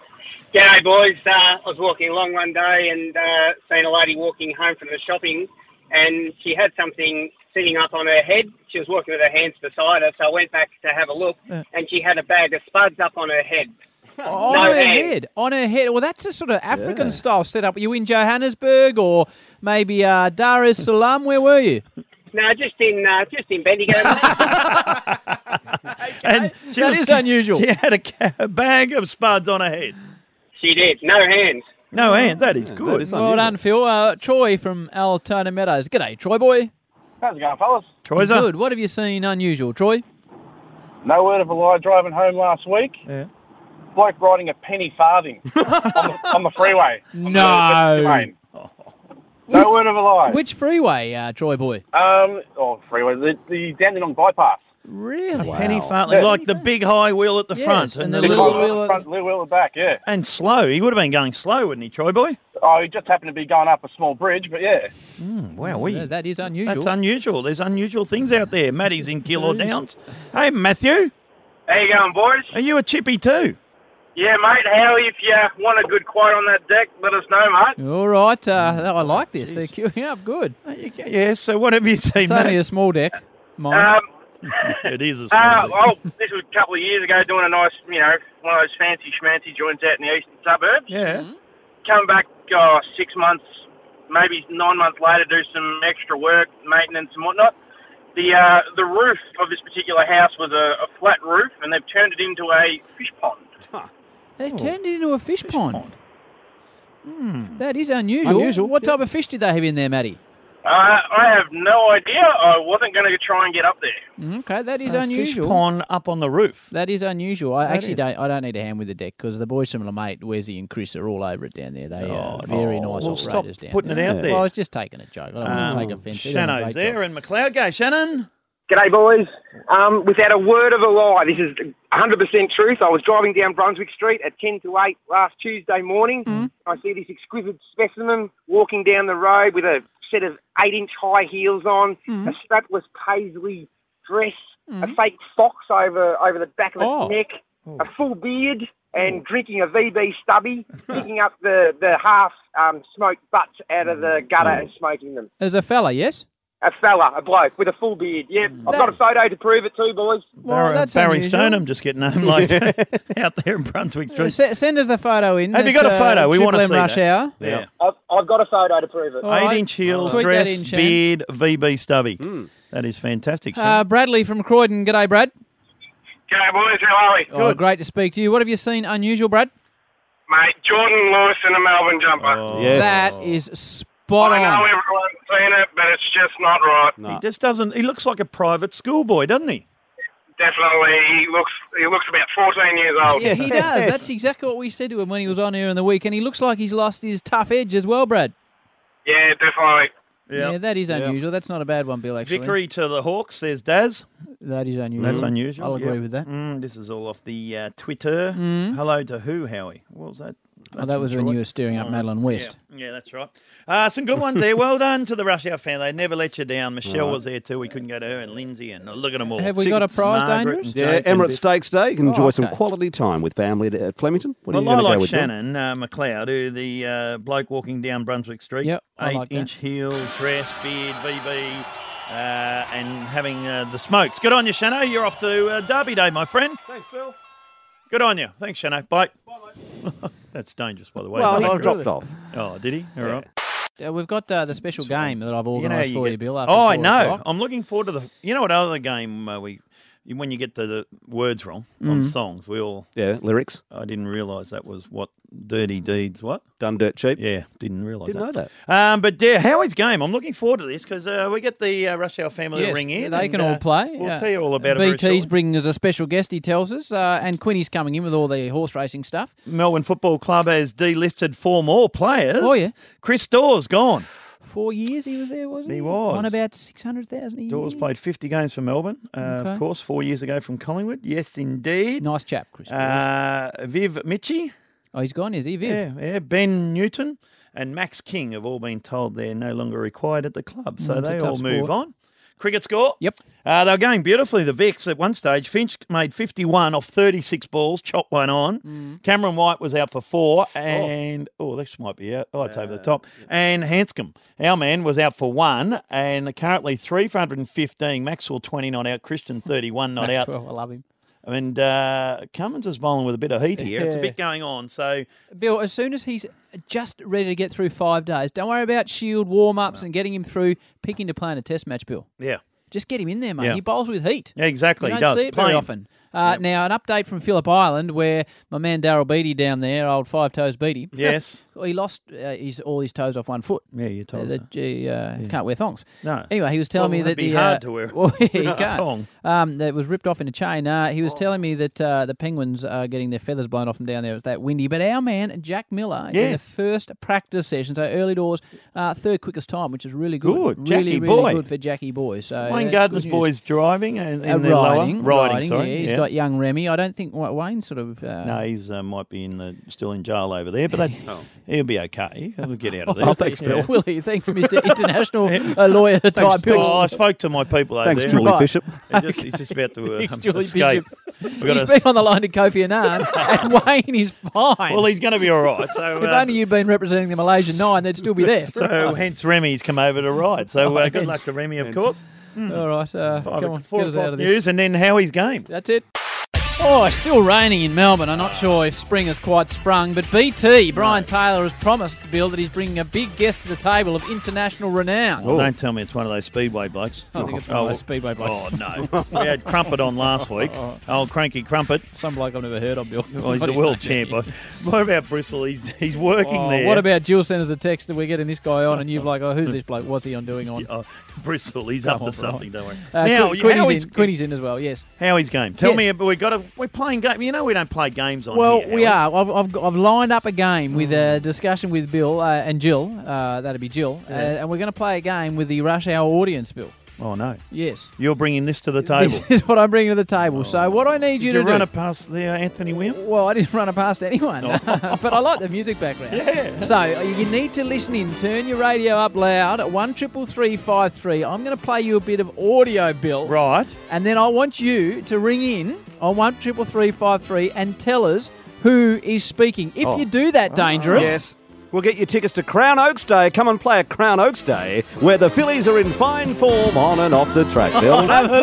G'day, boys. Uh, I was walking along one day and uh, seen a lady walking home from the shopping, and she had something sitting up on her head. She was walking with her hands beside her, so I went back to have a look, and she had a bag of spuds up on her head. On No her hand. head. On her head. Well, that's a sort of African style setup. Were you in Johannesburg or maybe uh, Dar es Salaam? Where were you? No, just in uh, just in Bendigo. And she That was- is unusual. She had a, ca- a bag of spuds on her head. She did. No hands. No hand. That is good. that is Well done, Phil. Uh, Troy from Altona Meadows. G'day, Troy boy. How's it going, fellas? Troy's Good. What have you seen unusual, Troy? No word of a lie driving home last week. Yeah. bloke riding a penny farthing on, the, on the freeway. On No. The, the no word of a lie. Which freeway, uh, Troy boy? Um, oh, freeway. The, the Dandenong bypass. Really? A penny farthing, Yeah. like the big high wheel at the Yes, front and and, the the little little, wheel at- Front, little wheel at the back, yeah. and slow. He would have been going slow, wouldn't he, Troy boy? Oh, he just happened to be going up a small bridge, but yeah. Mm, wow, we. Yeah, that is unusual. That's unusual. There's unusual things out there. Matty's in Keilor Downs. Hey, Matthew, How you going, boys? are you a chippy too? Yeah, mate. Howie, if you want a good quote on that deck, let us know, mate. All right. Uh, I like this. They're queuing up. Good. Yeah, so what have you seen, It's Matt? only a small deck. Mine. Um, It is a small uh, deck. well, this was a couple of years ago, doing a nice, you know, one of those fancy schmancy joints out in the eastern suburbs. Yeah. Come back oh, six months, maybe nine months later, do some extra work, maintenance and whatnot. The uh, the roof of this particular house was a, a flat roof, and they've turned it into a fish pond. They've turned it into a fish, pond. Hmm. That is unusual. Unusual, What type of fish did they have in there, Matty? Uh, I have no idea. I wasn't going to try and get up there. Mm, Okay, that is A unusual. fish pond up on the roof. That is unusual. I That actually is. don't. I don't need a hand with the deck because the boys from Lamate, Wesley and Chris, are all over it down there. They are Oh, very no. nice Well, stop operators down putting there. it out there. Well, I was just taking a joke. I don't want to take offence. They're doing a Shannon's great there job. and McLeod. Go, Shannon. G'day, boys. Um, without a word of a lie, this is one hundred percent truth. I was driving down Brunswick Street at ten to eight last Tuesday morning. Mm-hmm. I see this exquisite specimen walking down the road with a set of eight-inch high heels on, Mm-hmm. a strapless paisley dress, a fake fox over over the back of its Oh. neck, a full beard, and drinking a V B stubby, picking up the, the half-smoked butts out of the gutter and smoking them. There's a fella, yes? A fella, a bloke with a full beard. Yep, I've got a photo to prove it too, boys. Well, Barry, that's Barry unusual. Stoneham just getting home like out there in Brunswick Uh, Street. se- send us the photo in. Have you at, got a photo? Uh, We wanna Triple M see Rush that. Hour. Yeah. I've, I've got a photo to prove it. All right. Eight-inch heels, Tweet that dress, in, Shan. beard, V B stubby. That is fantastic. Uh, Shan. Bradley from Croydon. G'day, Brad. G'day, boys. How are we? Oh, great to speak to you. What have you seen unusual, Brad? Mate, Jordan Lewis in a Melbourne jumper. Oh. Yes. That is spot I know on. everyone's seen it, but it's just not right. He just doesn't. He looks like a private schoolboy, doesn't he? Definitely, he looks he looks about fourteen years old. Yeah, he does. That's exactly what we said to him when he was on here in the week, and he looks like he's lost his tough edge as well, Brad. Yeah, definitely. Yeah, that is Yep. unusual. That's not a bad one, Bill, actually. Vickery to the Hawks, says Daz. That is unusual. That's unusual. I'll agree Yep. with that. Mm, this is all off the uh, Twitter. Mm. Hello to who, Howie? What was that? Oh, that was when you were steering up Madeline West. Yeah, yeah, that's right. Uh, some good ones there. Well done to the Rush Hour fan. They never let you down. Michelle Right. was there too. We couldn't go to her, and Lindsay, and look at them all. Have we got a Tickets, prize, Margaret Dangerous? and Yeah, Jake and Emirates Vic. Stakes Day. You can enjoy Oh, some okay. quality time with family at, at Flemington. What are Well, you I going to like go with, Bill? Shannon uh, McLeod, who the uh, bloke walking down Brunswick Street. Yep, I like that. Eight-inch heels, dress, beard, V B, uh, and having uh, the smokes. Good on you, Shano. You're off to uh, Derby Day, my friend. Thanks, Bill. Good on you. Thanks, Shano. Bye. Bye, mate. That's dangerous, by the way. Well, Mate. I dropped off. Oh, did he? All right. Uh, we've got uh, the special game that I've You know how organised you for get- you, Bill. After Oh, I four know. o'clock. I'm looking forward to the. You know what other game uh, we. When you get the, the words wrong on Mm. songs, we all. Yeah, lyrics. I didn't realise that was what Dirty Deeds. What? Done dirt cheap. Yeah, didn't realise Didn't that. know that. Um, but yeah, Howie's game. I'm looking forward to this because uh, we get the uh, Rush Hour family to Yes, ring in. they and, can all uh, play. We'll Uh, tell you all about it very B T's shortly. bringing us a special guest, he tells us, uh, and Quinny's coming in with all the horse racing stuff. Melbourne Football Club has delisted four more players. Oh, yeah. Chris Dawes gone. Four years he was there, was he? He was. On about six hundred thousand a year. Dawes played fifty games for Melbourne, uh, Okay. of course, four years ago from Collingwood. Yes, indeed. Nice chap, Chris Dawes. Uh, Viv Mitchie. Oh, he's gone, is he, Viv? Yeah, yeah. Ben Newton and Max King have all been told they're no longer required at the club, so Mm, it's a they tough all move sport. on. Cricket score? Yep. Uh, they were going beautifully, the Vicks. At one stage, Finch made fifty-one off thirty-six balls, chopped one on. Mm. Cameron White was out for four, and, oh, this might be out. Oh, it's over the top. And Hanscom, our man, was out for one, and currently three for one hundred fifteen. Maxwell, twenty not out. Christian, thirty-one not out. Maxwell, I love him. And uh, Cummins is bowling with a bit of heat here. It's a Yeah. bit going on, so... Bill, as soon as he's just ready to get through five days, don't worry about Shield warm-ups and getting him through picking to play in a test match, Bill. Yeah. Just get him in there, mate. Yeah. He bowls with heat. Yeah, exactly. You He don't does. see it very Plain. often. Uh, Now, an update from Phillip Island where my man Daryl Beattie down there, old Five Toes Beattie. Yes. Well, he lost uh, his, all his toes off one foot. Yeah, you told uh, us. that he uh, Yeah. can't wear thongs. No. Anyway, he was telling Well, me that it'd be the hard uh, to wear well, he a can't. thong. Um, that was ripped off in a chain. Uh, he was telling me that uh, the Penguins are getting their feathers blown off them down there. It was that windy. But our man Jack Miller in the Yes. first practice session, so early doors, uh, third quickest time, which is really good. Good. really, Jackie really boy. good for Jackie boy. So Wayne that's Gardner's good news. boys driving and in Uh, their riding, lower riding. riding, sorry, yeah. He's yeah. got young Remy. I don't think Wa- Wayne's sort of. Uh, No, he's uh, might be in the still in jail over there, but that's, he'll be okay. He'll get out of there. Oh, thanks, Bill. Yeah. Will he? Thanks, Mister International uh, Lawyer type Thanks, Bill. Oh, I spoke to my people over Thanks, there. Julie Right. Bishop. He's just, he's just about to uh, Thanks, Julie escape. Bishop. We've got He's to- been on the line to Kofi Annan, and Wayne is fine. Well, he's going to be all right. So, if uh, only you'd been representing the Malaysian nine, they'd still be there. so hence Remy's come over to ride. So uh, Oh, good hence. luck to Remy, of course. All right, uh, Five, come on, four get us out o'clock of this. news, and then Howie's game. That's it. Oh, it's still raining in Melbourne. I'm not sure if spring has quite sprung, but B T, Brian Taylor, has promised, Bill, that he's bringing a big guest to the table of international renown. Well, don't tell me it's one of those Speedway blokes. I think it's one of those Speedway blokes. Oh, no. We had Crumpet on last week. Old Cranky Crumpet. Some bloke I've never heard of, Bill. Oh, he's What the is world that? champ. What about Bristol? He's he's working Oh, there. what about Jill sends us a text that we're getting this guy on, and you're like, oh, who's this bloke? What's he on doing on? Oh, Bristol, he's Come up on, to something, Brian. don't worry. Uh, now, Qu- you- Quinny's, Howie's, in, Quinny's in as well, yes. Howie's game. Tell Yes. me, we got to, we're playing game. You know we don't play games on Well, here, we Howie. are. I've, I've, I've lined up a game with a discussion with Bill uh, and Jill. Uh, that'd be Jill. Uh, and we're going to play a game with the Rush Hour audience, Bill. Oh, no. Yes. You're bringing this to the table. This is what I'm bringing to the table. So what I need you Did to you run do... it past the uh, Anthony Wheel? Well, I didn't run it past anyone, but I like the music background. Yeah. So uh, you need to listen in. Turn your radio up loud at one triple three five three. I'm going to play you a bit of audio, Bill. Right. And then I want you to ring in on one triple three five three and tell us who is speaking. If Oh. you do that, dangerous. Yes. We'll get you tickets to Crown Oaks Day. Come and play at Crown Oaks Day, where the Phillies are in fine form on and off the track, Bill.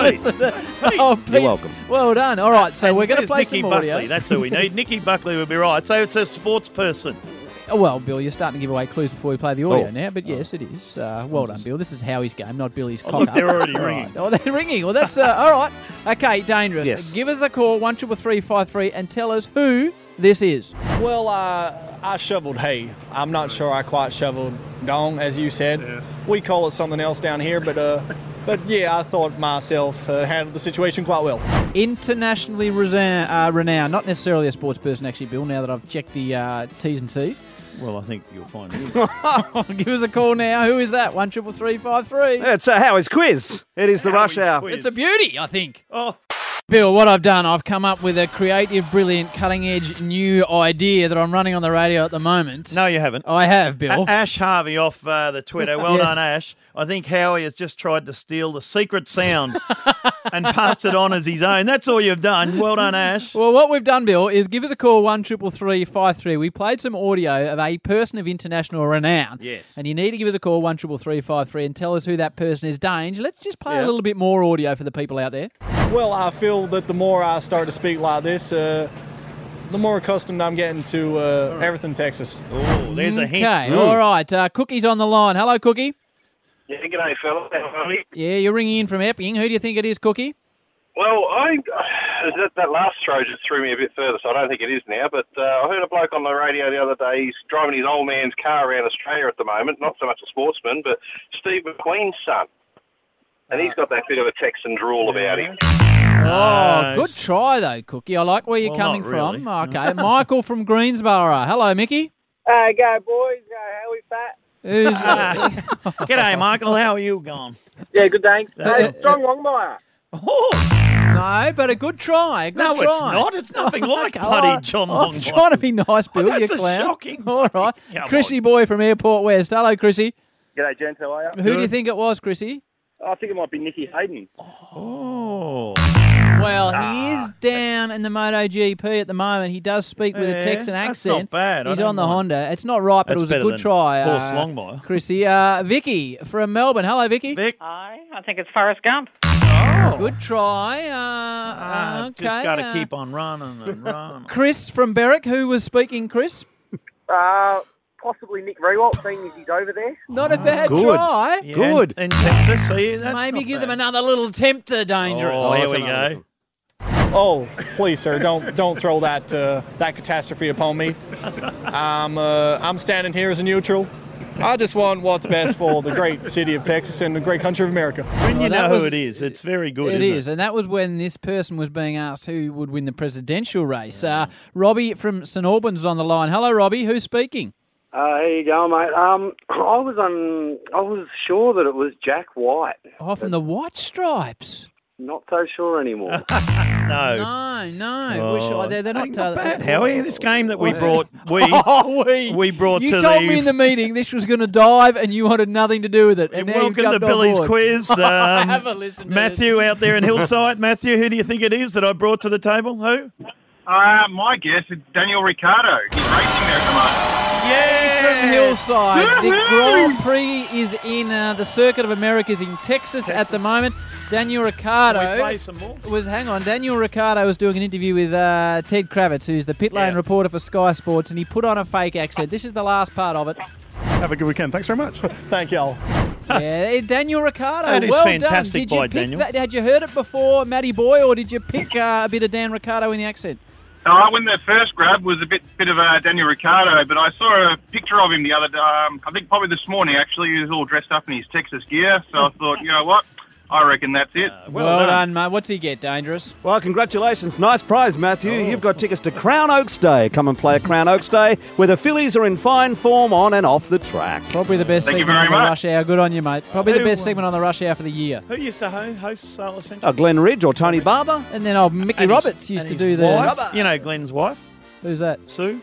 Oh, Pete, You're welcome. Well done. All right, so And we're going to there's play Nicky some Buckley. audio. That's who we need. Nicky Buckley would be right. So it's a sports person. Oh, well, Bill, you're starting to give away clues before we play the audio Oh. now, but yes, it is. Uh, well done, Bill. This is Howie's game, not Billy's Oh, cock look, up. they're already All ringing. right. Oh, they're ringing. Well, that's uh, all right. Okay, dangerous. Yes. Give us a call, one triple three five three, and tell us who this is. Well, uh, I shoveled hay. I'm not sure I quite shoveled dong, as you said. Yes. We call it something else down here, but uh, but yeah, I thought myself uh, handled the situation quite well. Internationally resa- uh, renowned, not necessarily a sports person, actually, Bill, now that I've checked the uh, T's and C's. Well, I think you'll find him. Give us a call now. Who is that? one triple three five three. It's uh, Howie's quiz. It is the Rush Hour. It's a beauty, I think. Oh. Bill, what I've done, I've come up with a creative, brilliant, cutting-edge new idea that I'm running on the radio at the moment. No, you haven't. I have, Bill. A- Ash Harvey off uh, the Twitter. Well Yes. done, Ash. I think Howie has just tried to steal the secret sound and passed it on as his own. That's all you've done. Well done, Ash. Well, what we've done, Bill, is give us a call, one triple three five three. We played some audio of a person of international renown. Yes. And you need to give us a call, one triple three five three, and tell us who that person is. Dange, let's just play Yeah. a little bit more audio for the people out there. Well, I feel that the more I start to speak like this, uh, the more accustomed I'm getting to uh, everything Texas. Oh, there's a hint. Okay, all right. Uh, Cookie's on the line. Hello, Cookie. Yeah, g'day, fella. How are you? Yeah, you're ringing in from Epping. Who do you think it is, Cookie? Well, I that, that last throw just threw me a bit further, so I don't think it is now. But uh, I heard a bloke on the radio the other day. He's driving his old man's car around Australia at the moment. Not so much a sportsman, but Steve McQueen's son. And he's got that bit of a Texan drawl about him. Oh, good try, though, Cookie. I like where you're Well, coming not really. from. Okay, Michael from Greensboro. Hello, Mickey. Uh, go, boys. Go, how we fat? Who's G'day, Michael. How are you going? Yeah, good, thanks. That's Uh, it. John Longmire. No, but a good try. a Good No, try. it's not. It's nothing like Okay, bloody I- John I'm Longmire. trying to be nice, Bill. That's you a clown. shocking All right. Come Chrissy Boy from Airport West. Hello, Chrissy. G'day, gents. How are you? Who do you think it was, Chrissy? I think it might be Nicky Hayden. Oh. Well, he is down in the MotoGP at the moment. He does speak with a Yeah, Texan that's accent. not bad. I He's don't on the mind. Honda. It's not right, but That's it was a better good than try. Horse uh, Longmire. Chrissy. Uh, Vicky from Melbourne. Hello, Vicky. Vic. Hi, I think it's Forrest Gump. Oh, good try. Uh, okay. Just got to uh, keep on running and running. Chris from Berwick. Who was speaking, Chris? Uh, possibly Nick Rewalt, seeing as he's over there. Not a bad Good. try. Yeah, Good. In, in Texas, see, that's Maybe not give bad. them another little tempter, dangerous. Oh, here Awesome. we go. Oh, please, sir, don't don't throw that uh, that catastrophe upon me. I'm uh, I'm standing here as a neutral. I just want what's best for the great city of Texas and the great country of America. When you Well, that know who was- it is, it's very good, It isn't is, and that was when this person was being asked who would win the presidential race. Uh, Robbie from St Albans is on the line. Hello, Robbie. Who's speaking? Uh, how you going, mate? Um, I was on. I was sure that it was Jack White. Oh, from the White Stripes. Not so sure anymore. No. No, no. Wish I, they're, they're not, not uh, bad, Howie. This game that we What? brought, we oh, we, we brought you to told the. me in the meeting this was going to dive, and you wanted nothing to do with it. And now you've Welcome to jumped on Billy's board. quiz. Um, Have a listen to Matthew out there in Hillside. Matthew, who do you think it is that I brought to the table? Who? Uh, my guess is Daniel Ricciardo. He's racing there at the moment. From Hillside. The Grand Prix is in uh, the Circuit of Americas in Texas, at the moment. Daniel Ricciardo Can we play some more? was hang on. Daniel Ricciardo was doing an interview with uh, Ted Kravitz, who's the pit lane Yeah. reporter for Sky Sports, and he put on a fake accent. This is the last part of it. Have a good weekend. Thanks very much. Thank y'all. Yeah, Daniel Ricciardo. That is well fantastic done. Did you by pick Daniel. That, had you heard it before, Matty Boy, or did you pick uh, a bit of Dan Ricciardo in the accent? Uh, when the first grab was a bit bit of uh, Daniel Ricciardo, but I saw a picture of him the other day, um, I think probably this morning actually. He was all dressed up in his Texas gear, so I thought, you know what, I reckon that's it. Well, done. mate. What's he get, Dangerous? Well, congratulations. Nice prize, Matthew. You've got tickets to Crown Oaks Day. Come and play at Crown Oaks Day, where the Phillies are in fine form on and off the track. Probably the best Thank you segment on very the much. Rush Hour. Good on you, mate. Probably the Who, best uh, segment on the Rush Hour for the year. Who used to ho- host Sailor Central? Uh, Glenn Ridge or Tony Barber. And then old Mickey And his- Roberts used and to his do the... wife. You know Glenn's wife, Who's that? Sue.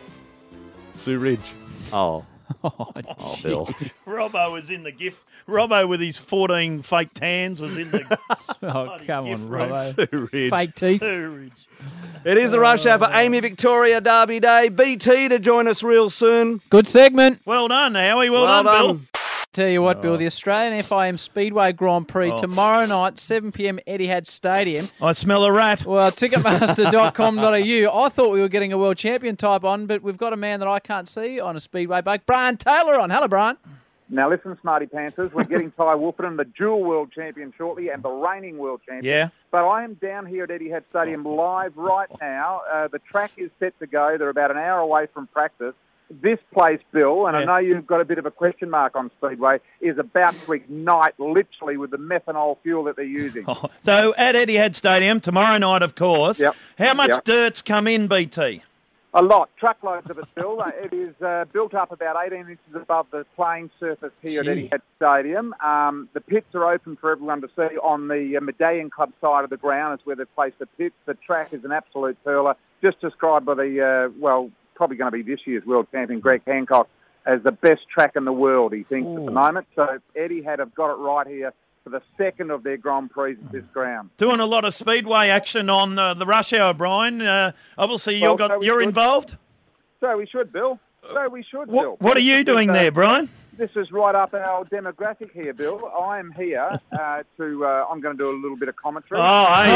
Sue Ridge. Oh. Oh, Oh, Bill. Robbo was in the gift. Robbo with his fourteen fake tans was in the. Oh, come gift on, room. Robbo. Sue Ridge. Fake teeth. Sue Ridge. It is the rush hour for Amy Victoria Derby Day. B T to join us real soon. Good segment. Well done, Howie. Well, done, Bill. Tell you what, Bill, the Australian F I M Speedway Grand Prix Oh. tomorrow night, seven p.m. Etihad Stadium. I smell a rat. Well, ticketmaster dot com dot a u. I thought we were getting a world champion type on, but we've got a man that I can't see on a speedway bike. Brian Taylor on. Hello, Brian. Now listen, Smarty Panthers, we're getting Ty Wolferton, the dual world champion shortly, and the reigning world champion. Yeah. But I am down here at Etihad Stadium live right now. Uh, the track is set to go. They're about an hour away from practice. This place, Bill, and Yeah. I know you've got a bit of a question mark on Speedway, is about to ignite literally with the methanol fuel that they're using. Oh, so at Etihad Stadium tomorrow night, of course. Yep. How much Yep. dirt's come in, B T? A lot, truckloads of it, Bill. Uh, it is uh, built up about eighteen inches above the playing surface here Gee. at Etihad Stadium. Um, the pits are open for everyone to see on the uh, Medallion Club side of the ground is where they've placed the pits. The track is an absolute perler, just described by the, uh, well, probably going to be this year's world champion, Greg Hancock, as the best track in the world, he thinks, at the moment. So Etihad have got it right here for the second of their Grand Prix at this ground. Doing a lot of speedway action on uh, the rush hour, Brian. Uh, obviously, you're, Well, got, so we you're should. involved. So we should, Bill. So we should, What, Bill. what are you doing there, Brian? This is right up our demographic here, Bill. I am here uh, to, uh, I'm going to do a little bit of commentary. Oh, are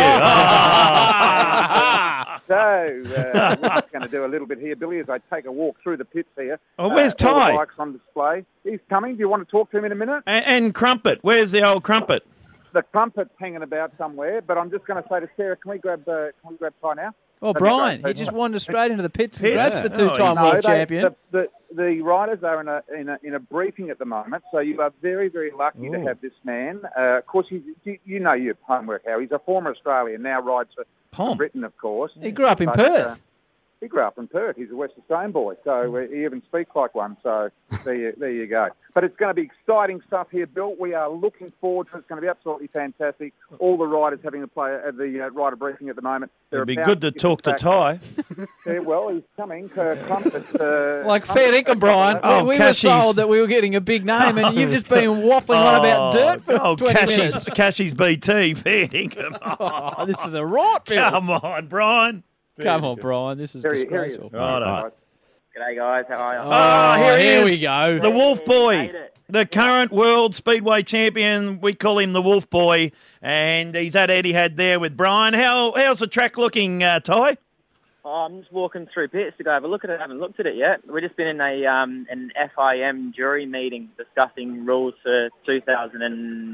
you? So uh, we're just going to do a little bit here, Billy, as I take a walk through the pits here. Oh, where's uh, all the Ty? bikes on display. He's coming. Do you want to talk to him in a minute? and, and Crumpet. Where's the old Crumpet? The crumpet's hanging about somewhere, but I'm just going to say to Sarah, can we grab, uh, can we grab Ty now? Well, That'd be Brian, great. he just wandered straight into the pits and Pits? grabbed the Oh, two-time No, world they- champion. The, the, the riders are in a, in, a, in a briefing at the moment, so you are very, very lucky to Ooh. have this man. Uh, of course, he's, you, you know your homework, how he's a former Australian, now rides for, for Pom. Britain, of course. He grew up in But, Perth. uh, he grew up in Perth. He's a West Australian boy, so uh, he even speaks like one. So there you, there you go. But it's going to be exciting stuff here, Bill. We are looking forward to it. It's going to be absolutely fantastic. All the riders having a play at the uh, rider briefing at the moment. They're It'd be about good to get talk to back. Ty. Yeah, well, he's coming. Uh, Crumpet, uh, Like fair Crumpet- dinkum, Brian. Oh, we we were Cashies. told that we were getting a big name, and you've just been waffling on about dirt for oh, twenty Cashies, minutes. Cashies B T, fair dinkum. Oh, this is a rot, Bill. Come on, Brian. Come on, Brian. This is Here he- here he is. disgraceful. Righto. G'day, guys. How are you? Oh, here he here is. we go. The Wolf Boy. Made it. The current world speedway champion. We call him the Wolf Boy. And he's at Etihad there with Brian. How How's the track looking, uh, Ty? Oh, I'm just walking through pits to go have a look at it. I haven't looked at it yet. We've just been in a um, an F I M jury meeting discussing rules for two thousand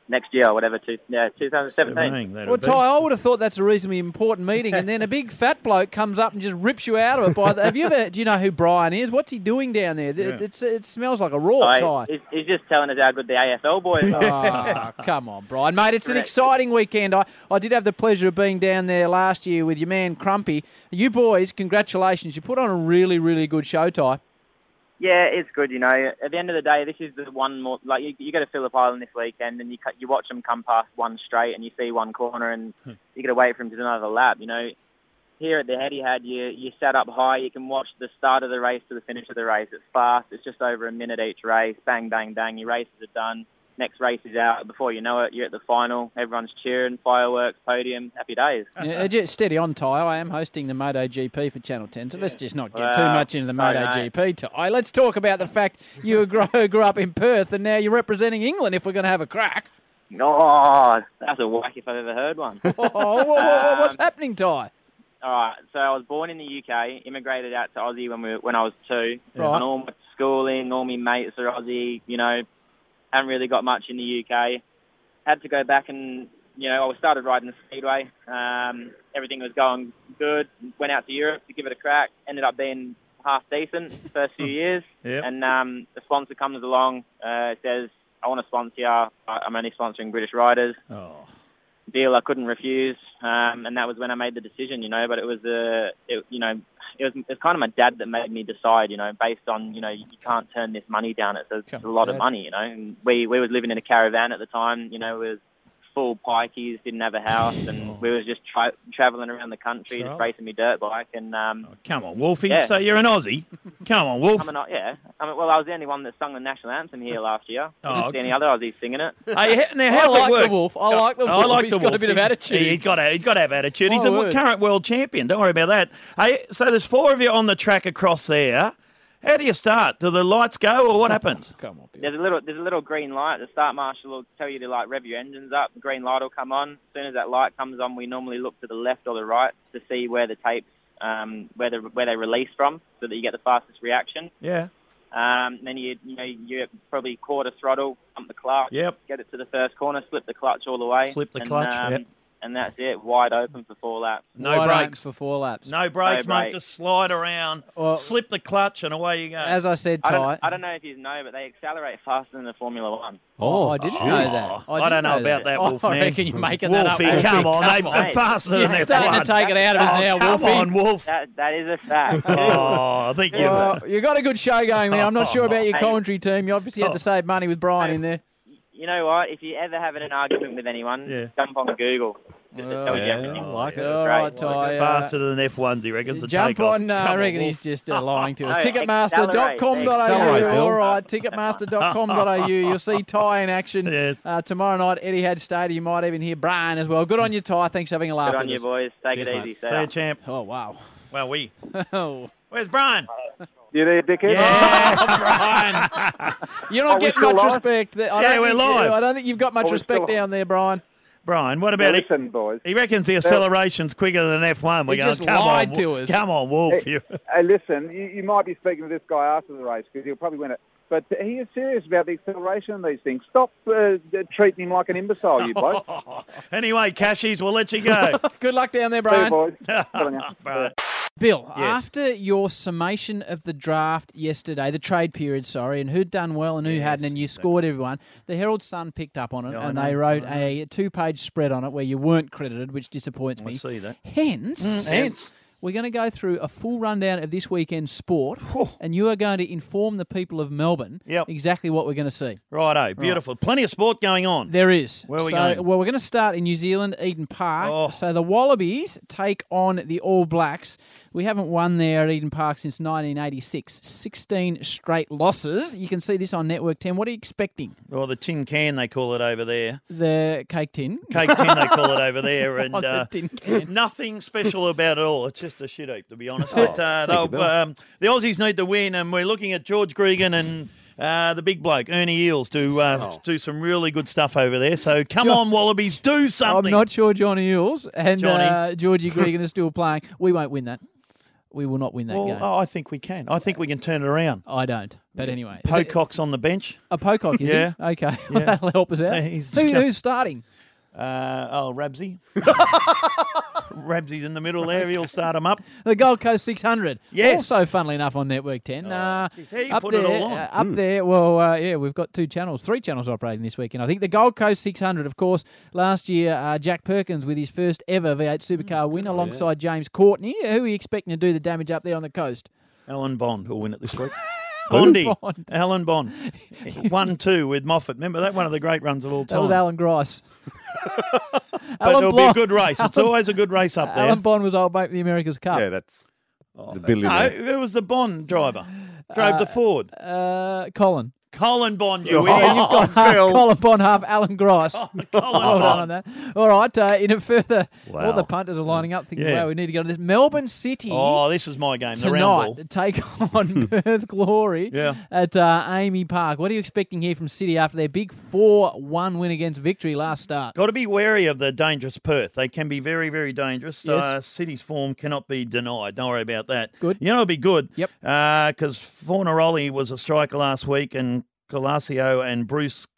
next year or whatever. Two, yeah, twenty seventeen. Well, Ty, I would have thought that's a reasonably important meeting, and then a big fat bloke comes up and just rips you out of it. By the, have you ever? Do you know who Brian is? What's he doing down there? It, Yeah. it's, it smells like a raw, Oh, Ty. he's, he's just telling us how good the A F L boys are. Oh, come on, Brian. Mate, it's an Correct. exciting weekend. I, I did have the pleasure of being down there last year with your man Crumpy. You boys, congratulations. You put on a really, really good show, Ty. Yeah, it's good. You know, at the end of the day, this is the one more. Like you, you go to Phillip Island this weekend, and you cut- you watch them come past one straight, and you see one corner, and you got to wait for him to do another lap. You know, here at the Etihad, you you sat up high. You can watch the start of the race to the finish of the race. It's fast. It's just over a minute each race. Bang, bang, bang. Your races are done. Next race is out. Before you know it, you're at the final. Everyone's cheering, fireworks, podium. Happy days. Yeah, just steady on, Ty. I am hosting the MotoGP for Channel ten, so let's just not get Well, too much into the sorry, MotoGP, Ty. Let's talk about the fact you grew, grew up in Perth and now you're representing England if we're going to have a crack. Oh, that's a whack if I've ever heard one. Oh, what, what, what, what's Um, happening, Ty? All right, so I was born in the U K, immigrated out to Aussie when we when I was two. Right. And all my schooling, all my mates are Aussie. You know, haven't really got much in the U K. Had to go back and you know I started riding the speedway. Um, everything was going good. Went out to Europe to give it a crack. Ended up being half decent the first few years. Yep. And um, the sponsor comes along, uh, says, "I want to sponsor you. I- I'm only sponsoring British riders." Oh. Deal I couldn't refuse, um, and that was when I made the decision, you know. But it was a, it, you know, it was, it was kind of my dad that made me decide, you know, based on, you know, you can't turn this money down. It's a, it's a lot of Dad. money, you know. And we we was living in a caravan at the time, you know, with full pikeys, didn't have a house, and we was just tra- traveling around the country, Sure. just racing my dirt bike, and um, Come on, Wolfie. Yeah. So you're an Aussie? Come on, Wolf. I'm an, yeah. I mean, well, I was the only one that sung the national anthem here last year. Oh, Didn't see any other Aussies singing it. Hey, h- now, I how's like it work? the Wolf. I like the I Wolf. like He's the got a Wolf. bit of He's- attitude. He's got a, he's got to have attitude. He's My a word. current world champion. Don't worry about that. Hey, so there's four of you on the track across there. How do you start? Do the lights go or what happens? Come on, There's a little there's a little green light. The start marshal will tell you to like rev your engines up. The green light will come on. As soon as that light comes on, we normally look to the left or the right to see where the tapes um, where the where they release from, so that you get the fastest reaction. Yeah. Um, then you you know you probably quarter throttle, pump the clutch, Yep. get it to the first corner, slip the clutch all the way, Slip the and, clutch, um, yep. and that's it. Wide open for four laps. No Wide open brakes. for four laps. No brakes, No mate. brakes. Just slide around, Well- slip the clutch, and away you go. As I said, I Ty. don't, I don't know if you know, but they accelerate faster than the Formula One. Oh, I didn't Oh, know that. I, didn't don't know, know about that, Oh, Wolf, I man. reckon you're making that up. Wolfie, Wolfie, come on. come They- on. They're faster You're than F one. starting to take it out of us Oh, now, come Wolfie. on, Wolf. That that is a fact. Oh, I think you. Well, you got a good show going there. I'm not sure about your Hey. commentary team. You obviously had to save money with Brian in there. You know what? If you ever have an argument with anyone, Yeah. jump on Google. It just tells you yeah, everything. I like it. It's All great. right, Ty. uh, Faster than F ones, he reckons. The Jump takeoff. on, uh, I Come reckon Wolf. he's just uh, lying to us. No, Ticketmaster dot com dot accelerate, a u. Bill. All right, ticketmaster dot com dot a u. You'll see Ty in action Yes. uh, tomorrow night, Etihad Stadium. You might even hear Brian as well. Good on you, Ty. Thanks for having a laugh Good on with you, us. boys. Take Cheers, it mate. easy. See you, champ. Oh, wow. Well, we. Oh. Where's Brian? You there, dickhead? Yeah, Brian. You're not Are we getting still much live? respect. There. I Yeah, don't we're think, live. I don't think you've got much Are we respect still- down there, Brian. Brian, what Now about it? listen, boys. He reckons the acceleration's quicker than F one. We're He going, just come lied on, to Wo- us. Come on, Wolf. Hey, You. hey, listen, you, you might be speaking to this guy after the race because he'll probably win it. But he is serious about the acceleration of these things. Stop uh, treating him like an imbecile, you bloke. Anyway, Cashies, we'll let you go. Good luck down there, See you, Brian. boys. Good on you. Brian. Bill, Yes. after your summation of the draft yesterday, the trade period, sorry, and who'd done well and who Yes, hadn't, and you scored everyone, the Herald Sun picked up on it, Yeah, I and know, they wrote I know. a two-page spread on it where you weren't credited, which disappoints I me. see that. Hence, Mm, hence. we're going to go through a full rundown of this weekend's sport, and you are going to inform the people of Melbourne Yep. exactly what we're going to see. Righto, beautiful. Plenty of sport going on. There is. Where are we so, going? Well, we're going to start in New Zealand, Eden Park. Oh. So the Wallabies take on the All Blacks. We haven't won there at Eden Park since nineteen eighty-six. sixteen straight losses. You can see this on Network ten. What are you expecting? Or the tin can, they call it over there. The cake tin? Cake tin, they call it over there. And On the uh, tin can. nothing special about it all. It's just a shit heap, to be honest. But uh, thank you, they'll- Bill. um, the Aussies need to win, and we're looking at George Gregan and uh, the big bloke, Ernie Eels, to uh, Oh. do some really good stuff over there. So come on, Wallabies, do something. I'm not sure Johnny Eels and Johnny. uh, Georgie Gregan are still playing. We won't win that. we will not win that Well, game. oh, I think we can. I think we can turn it around. I don't. But anyway. Pocock's on the bench. A Pocock, is Yeah. he? Okay. Yeah. That'll help us out. Yeah, he's- Who, who's starting? Uh, oh, Rabsy. Rabsy's in the middle there. He'll start him up. The Gold Coast six hundred. Yes. Also, funnily enough, on Network ten. uh, geez, how you up put there, it all on? uh, up Hmm. there. Well, uh, yeah, we've got two channels, three channels operating this weekend. I think the Gold Coast six hundred, of course, last year, uh, Jack Perkins with his first ever V eight Supercar win alongside James Courtney. Who are you expecting to do the damage up there on the coast? Alan Bond will win it this week. Bondy. Bond. Alan Bond. one two with Moffat. Remember that? One of the great runs of all time. That was Alan Grice. But Alan it'll Blond- be a good race. It's Alan- always a good race up there. Alan Bond was old mate for the America's Cup. Yeah, that's Oh, the Billy. no, there. it was the Bond driver. Drove Uh, the Ford. Uh, Colin. Colin Bond, you And idiot. you've got half Phil. Colin Bond, half Alan Grice. Colin Well Bond. done on that. All right, uh, in a further, Wow. all the punters are lining up thinking, Yeah. wow, we need to go to this. Melbourne City Oh, this is my game. The round ball. tonight take on Perth Glory Yeah. at uh, Amy Park. What are you expecting here from City after their big four one win against Victory last start? Got to be wary of the dangerous Perth. They can be very, very dangerous. Yes. Uh, City's form cannot be denied. Don't worry about that. Good. You know, it'll be good. Yep. Because Fornaroli was a striker last week, and Colasio and Bruce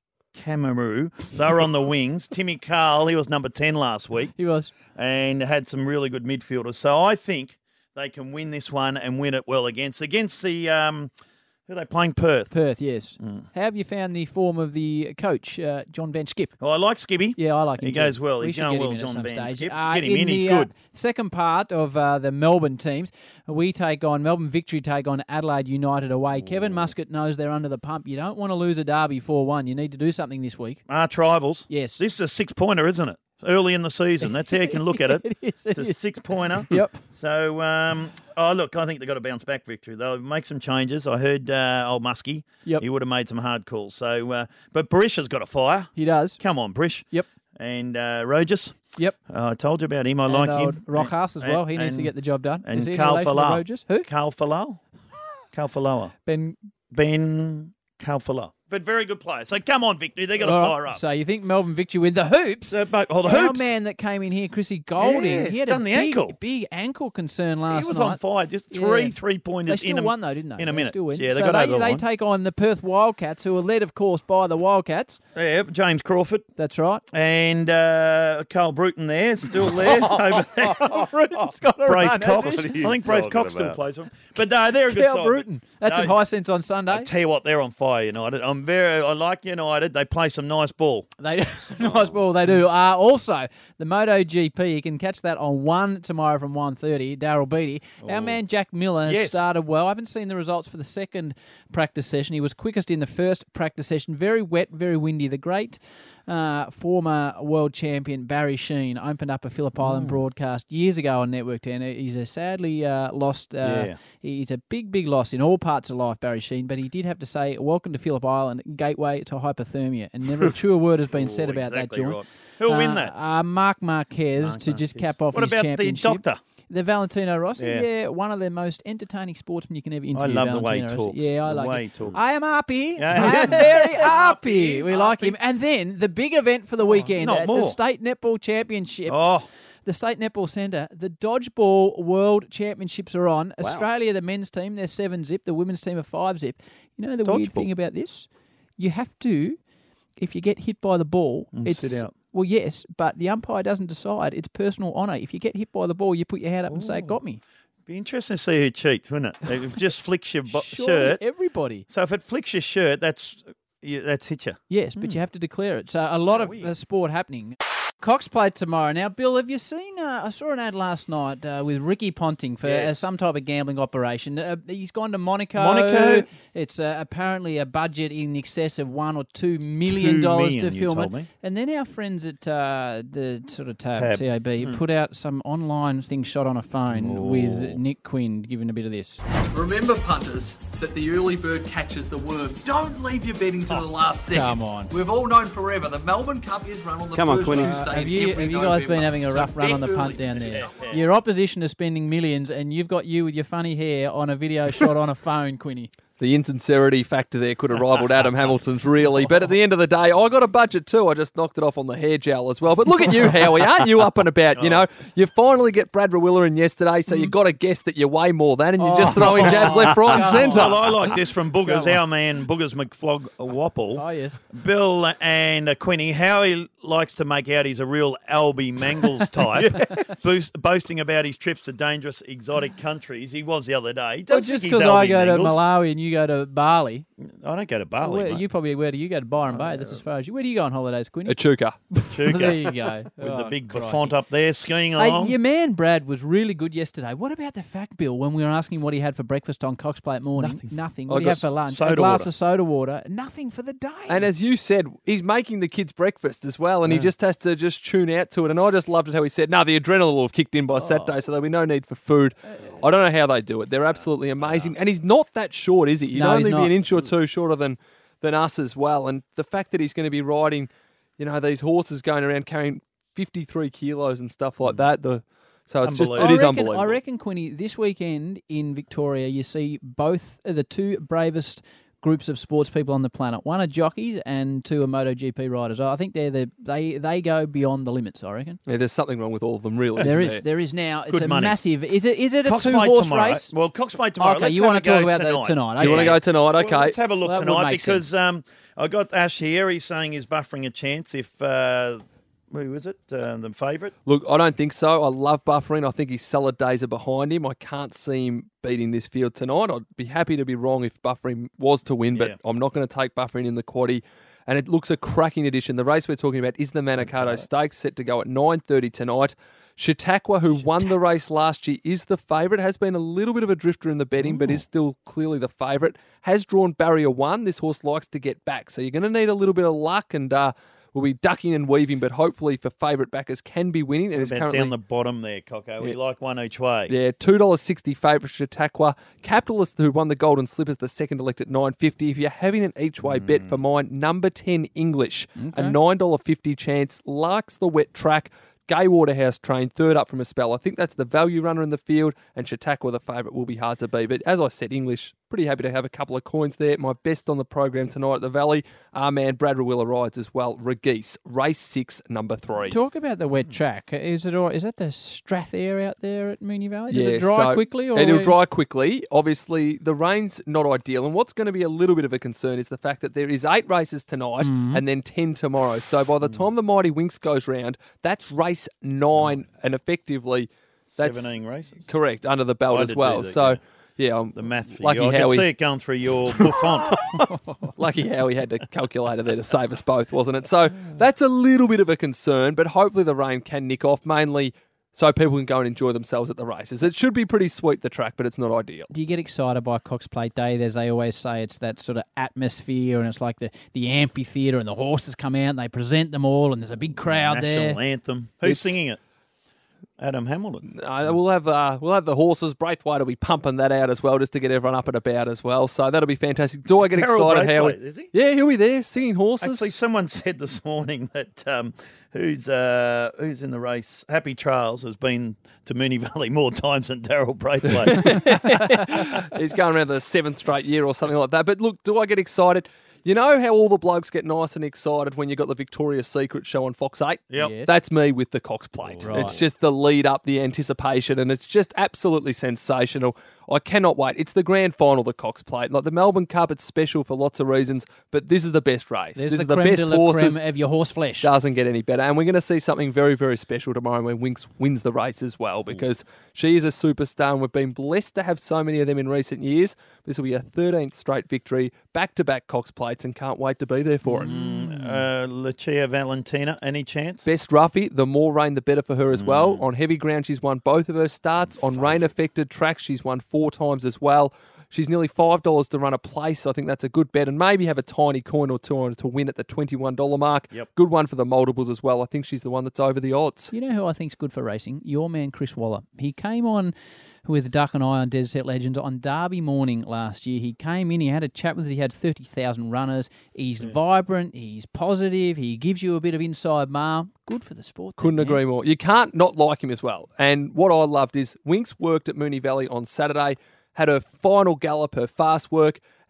Cameru, they were on the wings. Timmy Carl, he was number ten last week. He was. And had some really good midfielders. So I think they can win this one and win it well against against the um, who are they playing? Perth. Perth, yes. Mm. How have you found the form of the coach, uh, John Bench Skip? Oh, I like Skippy. Yeah, I like him. He too. goes well. We He's should going get well, him in at John some Van stage. Skip. Uh, Get him in, he's the, uh, good. second part of uh, the Melbourne teams, we take on Melbourne Victory, take on Adelaide United away. Kevin Muscat knows they're under the pump. You don't want to lose a derby four one. You need to do something this week. Arch rivals. Yes. This is a six-pointer, isn't it? Early in the season. That's how you can look at it. It is, It's it a is. six-pointer. Yep. So, um, oh, look, I think they've got to bounce back victory. They'll make some changes. I heard uh, old Muskie. Yep. He would have made some hard calls. So, uh, but Brish has got a fire. He does. Come on, Brish. Yep. And uh, Rogers. Yep. Uh, I told you about him. I And like old him. Rojas as well. And- He needs to and- get the job done. And Is he in Carl relation to Falau. Rogers? Who? Carl Falau. Carl Falau. Ben. Ben Carl Falau. But very good player. So come on, Victory. They've got to All right, fire up. So you think Melbourne Victory with the hoops? Uh, but, oh, the Our hoops. man that came in here, Chrissy Golding, Yes, he had done a the big, ankle. big ankle concern last He was night. on fire. Just three Yeah. three-pointers They still in a, won though, didn't they? in a They minute. still win. Yeah, they so got they, over the they line. take on the Perth Wildcats, who are led, of course, by the Wildcats. Yeah, James Crawford. That's right. And uh, Carl Bruton there, still there. over there. Bruton's got a Brave run, Cox. has I he? think Brave talking Cox still about? plays for him. But no, they're a good Cal side. Bruton. That's No, at Hisense on Sunday. I tell you what, they're on fire, United. I'm very, I like United. They play some nice ball. They do. Nice ball, they do. Uh, also, the MotoGP, you can catch that on one tomorrow from one thirty. Daryl Beatty. Our man Jack Miller has Yes. started well. I haven't seen the results for the second practice session. He was quickest in the first practice session. Very wet, very windy. The great uh, former world champion Barry Sheen opened up a Phillip Island broadcast years ago on Network ten. He's a sadly uh, lost. Uh, Yeah. He's a big, big loss in all parts of life, Barry Sheen. But he did have to say, "Welcome to Phillip Island, gateway to hypothermia," and never a truer word has been said Oh, about exactly that, John. right. Who'll uh, win that? Uh, Mark Marquez Mark to just Marquez. cap off What his about the championship. doctor? The Valentino Rossi, yeah. Yeah. one of the most entertaining sportsmen you can ever interview. love the way he Valentino talks. Rossi. Yeah, I The like way it. he talks. I am happy. Yeah. I am very happy. We like him. And then the big event for the weekend, not at the more. State Netball Championship. Oh, The State Netball Centre, the Dodgeball World Championships are on. Australia, the men's team, they're seven zip. The women's team are five zip. You know the weird Dodgeball. thing about this? You have to, if you get hit by the ball, Mm, it's sit out. Well, yes, but the umpire doesn't decide. It's personal honour. If you get hit by the ball, you put your hand up and say, "It got me." be interesting to see who cheats, wouldn't it? If it just flicks your bo- Surely shirt. everybody. So if it flicks your shirt, that's you, that's hit you. Yes, but you have to declare it. So a lot of uh, sport happening. Cox played tomorrow. Now, Bill, have you seen? Uh, I saw an ad last night uh, with Ricky Ponting for uh, Yes. some type of gambling operation. Uh, he's gone to Monaco. Monaco? It's uh, apparently a budget in excess of one or two million Two dollars million, to you film told it. me. And then our friends at uh, the sort of tab, Tab. T A B Hmm. put out some online thing shot on a phone with Nick Quinn giving a bit of this. Remember, punters, that the early bird catches the worm. Don't leave your betting to the last second. come on. We've all known forever the Melbourne Cup is run on the Come on, first Quinny. Tuesday Uh, have of you, every have you guys November. been having a So rough run bet on the early. punt down there? Your opposition is spending millions, and you've got you with your funny hair on a video shot on a phone, Quinny. The insincerity factor there could have rivaled Adam Hamilton's, really. But at the end of the day, I got a budget too. I just knocked it off on the hair gel as well. But look at you, Howie. Aren't you up and about? You know, you finally get Brad Rawiller in yesterday, so you got to guess that you weigh more than, and you just throw in jabs left, right, and centre. Well, I like this from Boogers, our man Boogers McFlog Wapple. Oh, yes. Bill and uh, Quinny, Howie likes to make out he's a real Albie Mangles type, yes. Boost, boasting about his trips to dangerous exotic countries. He was the other day. He Well, does just think he's because I Albie go Mangles. to Malawi and you go to Bali. I don't go to Bali, Where, mate. you probably where do you go to Byron Bay? That's as far as you. Where do you go on holidays, Quinny? Echuca. Chuka. There you go. With Oh, the big crikey. font up there, skiing Hey, along. your man Brad was really good yesterday. What about the fact, Bill, when we were asking what he had for breakfast on Cox Plate morning? Nothing. Nothing. I What do you got have for lunch? soda a glass water. of soda water. Nothing for the day. And as you said, he's making the kids breakfast as well, and he Yeah. just has to just tune out to it. And I just loved it how he said, no, the adrenaline will have kicked in by Saturday, so there'll be no need for food. I don't know how they do it. They're absolutely amazing. And he's not that short, is he? He'd No, he's only be not. an inch or two shorter than, than us as well. And the fact that he's going to be riding, you know, these horses going around carrying fifty-three kilos and stuff like that, the so it's just, it I is reckon, unbelievable. I reckon, Quinny, this weekend in Victoria, you see both of the two bravest groups of sports people on the planet. One are jockeys and two are MotoGP riders. I think they're the they they go beyond the limits, I reckon. Yeah, there's something wrong with all of them, really. There isn't is, there is now. It's Good a money. massive. Is it? Is it a Cox two Plate horse tomorrow. race? Well, Cox Plate tomorrow. Okay, Let's you have want a to talk go about tonight. that tonight? You want to okay. go tonight? Okay. Well, let's have a look That would tonight make because um, I got Ash here. He's saying he's buffering a chance if uh, who is it? Uh, the favourite. Look, I don't think so. I love Buffering. I think his solid days are behind him. I can't see him beating this field tonight. I'd be happy to be wrong if Buffering was to win, but Yeah. I'm not going to take Buffering in the quaddie. And it looks a cracking addition. The race we're talking about is the Manikato Stakes, set to go at nine thirty tonight. Chautauqua, who won the race last year, is the favourite. Has been a little bit of a drifter in the betting, but is still clearly the favourite. Has drawn barrier one. This horse likes to get back. So you're going to need a little bit of luck, and uh, we'll be ducking and weaving, but hopefully for favourite backers can be winning. And is About currently down the bottom there, Coco. We Yeah. like one each way. Yeah, two dollars sixty favourite Chautauqua. Capitalist, who won the Golden Slippers, the second elect at nine fifty. If you're having an each-way bet for mine, number ten English, a nine dollars fifty chance, likes the wet track. Gay Waterhouse trained, third up from a spell. I think that's the value runner in the field, and Chautauqua, the favourite, will be hard to beat. But as I said, English, pretty happy to have a couple of coins there. My best on the program tonight at the Valley. Our man, Brad Rawiller rides as well. Regeese, race six, number three. Talk about the wet track. Is it all, is that the Strath Air out there at Moonee Valley? Does Yeah, it dry so quickly? Or it'll dry quickly. Obviously, the rain's not ideal. And what's going to be a little bit of a concern is the fact that there is eight races tonight Mhm. and then ten tomorrow. So by the time the Mighty Winx goes round, that's race nine, and effectively that's seventeen races. correct under the belt I as did well. do that, So. yeah. Yeah, I'm The math for lucky you. I how can he, see it going through your font. lucky how he had the calculator there to save us both, wasn't it? So that's a little bit of a concern, but hopefully the rain can nick off, mainly so people can go and enjoy themselves at the races. It should be pretty sweet, the track, but it's not ideal. Do you get excited by Cox Plate Day? As they always say, it's that sort of atmosphere, and it's like the, the amphitheatre, and the horses come out and they present them all, and there's a big crowd National there. anthem. Who's It's- singing it? Adam Hamilton. Uh, we'll have uh, we'll have the horses. Braithwaite will be pumping that out as well, just to get everyone up and about as well. So that'll be fantastic. Do I get Darryl excited? How? Braithwaite, is he? Yeah, he'll be there singing horses. Actually, someone said this morning that um, who's uh, who's in the race. Happy Trails has been to Moonee Valley more times than Darryl Braithwaite. He's going around the seventh straight year or something like that. But look, do I get excited? You know how all the blokes get nice and excited when you got the Victoria's Secret show on Fox eight? Yep. Yes. That's me with the Cox Plate. Right. It's just the lead up, the anticipation, and it's just absolutely sensational. I cannot wait. It's the grand final, the Cox Plate. Like the Melbourne Cup, it's special for lots of reasons, but this is the best race. There's this the is the creme best de la horses. creme of your horse flesh. Doesn't get any better. And we're going to see something very, very special tomorrow when Winx wins the race as well, because she is a superstar and we've been blessed to have so many of them in recent years. This will be a thirteenth straight victory, back-to-back Cox Plates, and can't wait to be there for it. uh, Lucia Valentina, any chance? Best roughie, the more rain, the better for her as well. On heavy ground, she's won both of her starts. On rain-affected tracks, she's won four times as well. She's nearly five dollars to run a place. I think that's a good bet, and maybe have a tiny coin or two on her to win at the twenty-one dollars mark. Yep. Good one for the multiples as well. I think she's the one that's over the odds. You know who I think's good for racing? Your man Chris Waller. He came on with Duck and I on Desert Set Legends on Derby morning last year. He came in, he had a chat with us, he had thirty thousand runners. He's vibrant, he's positive, he gives you a bit of inside mail. Good for the sport. Couldn't that, man. agree more. You can't not like him as well. And what I loved is Winx worked at Moonee Valley on Saturday, had her final gallop, her fast work,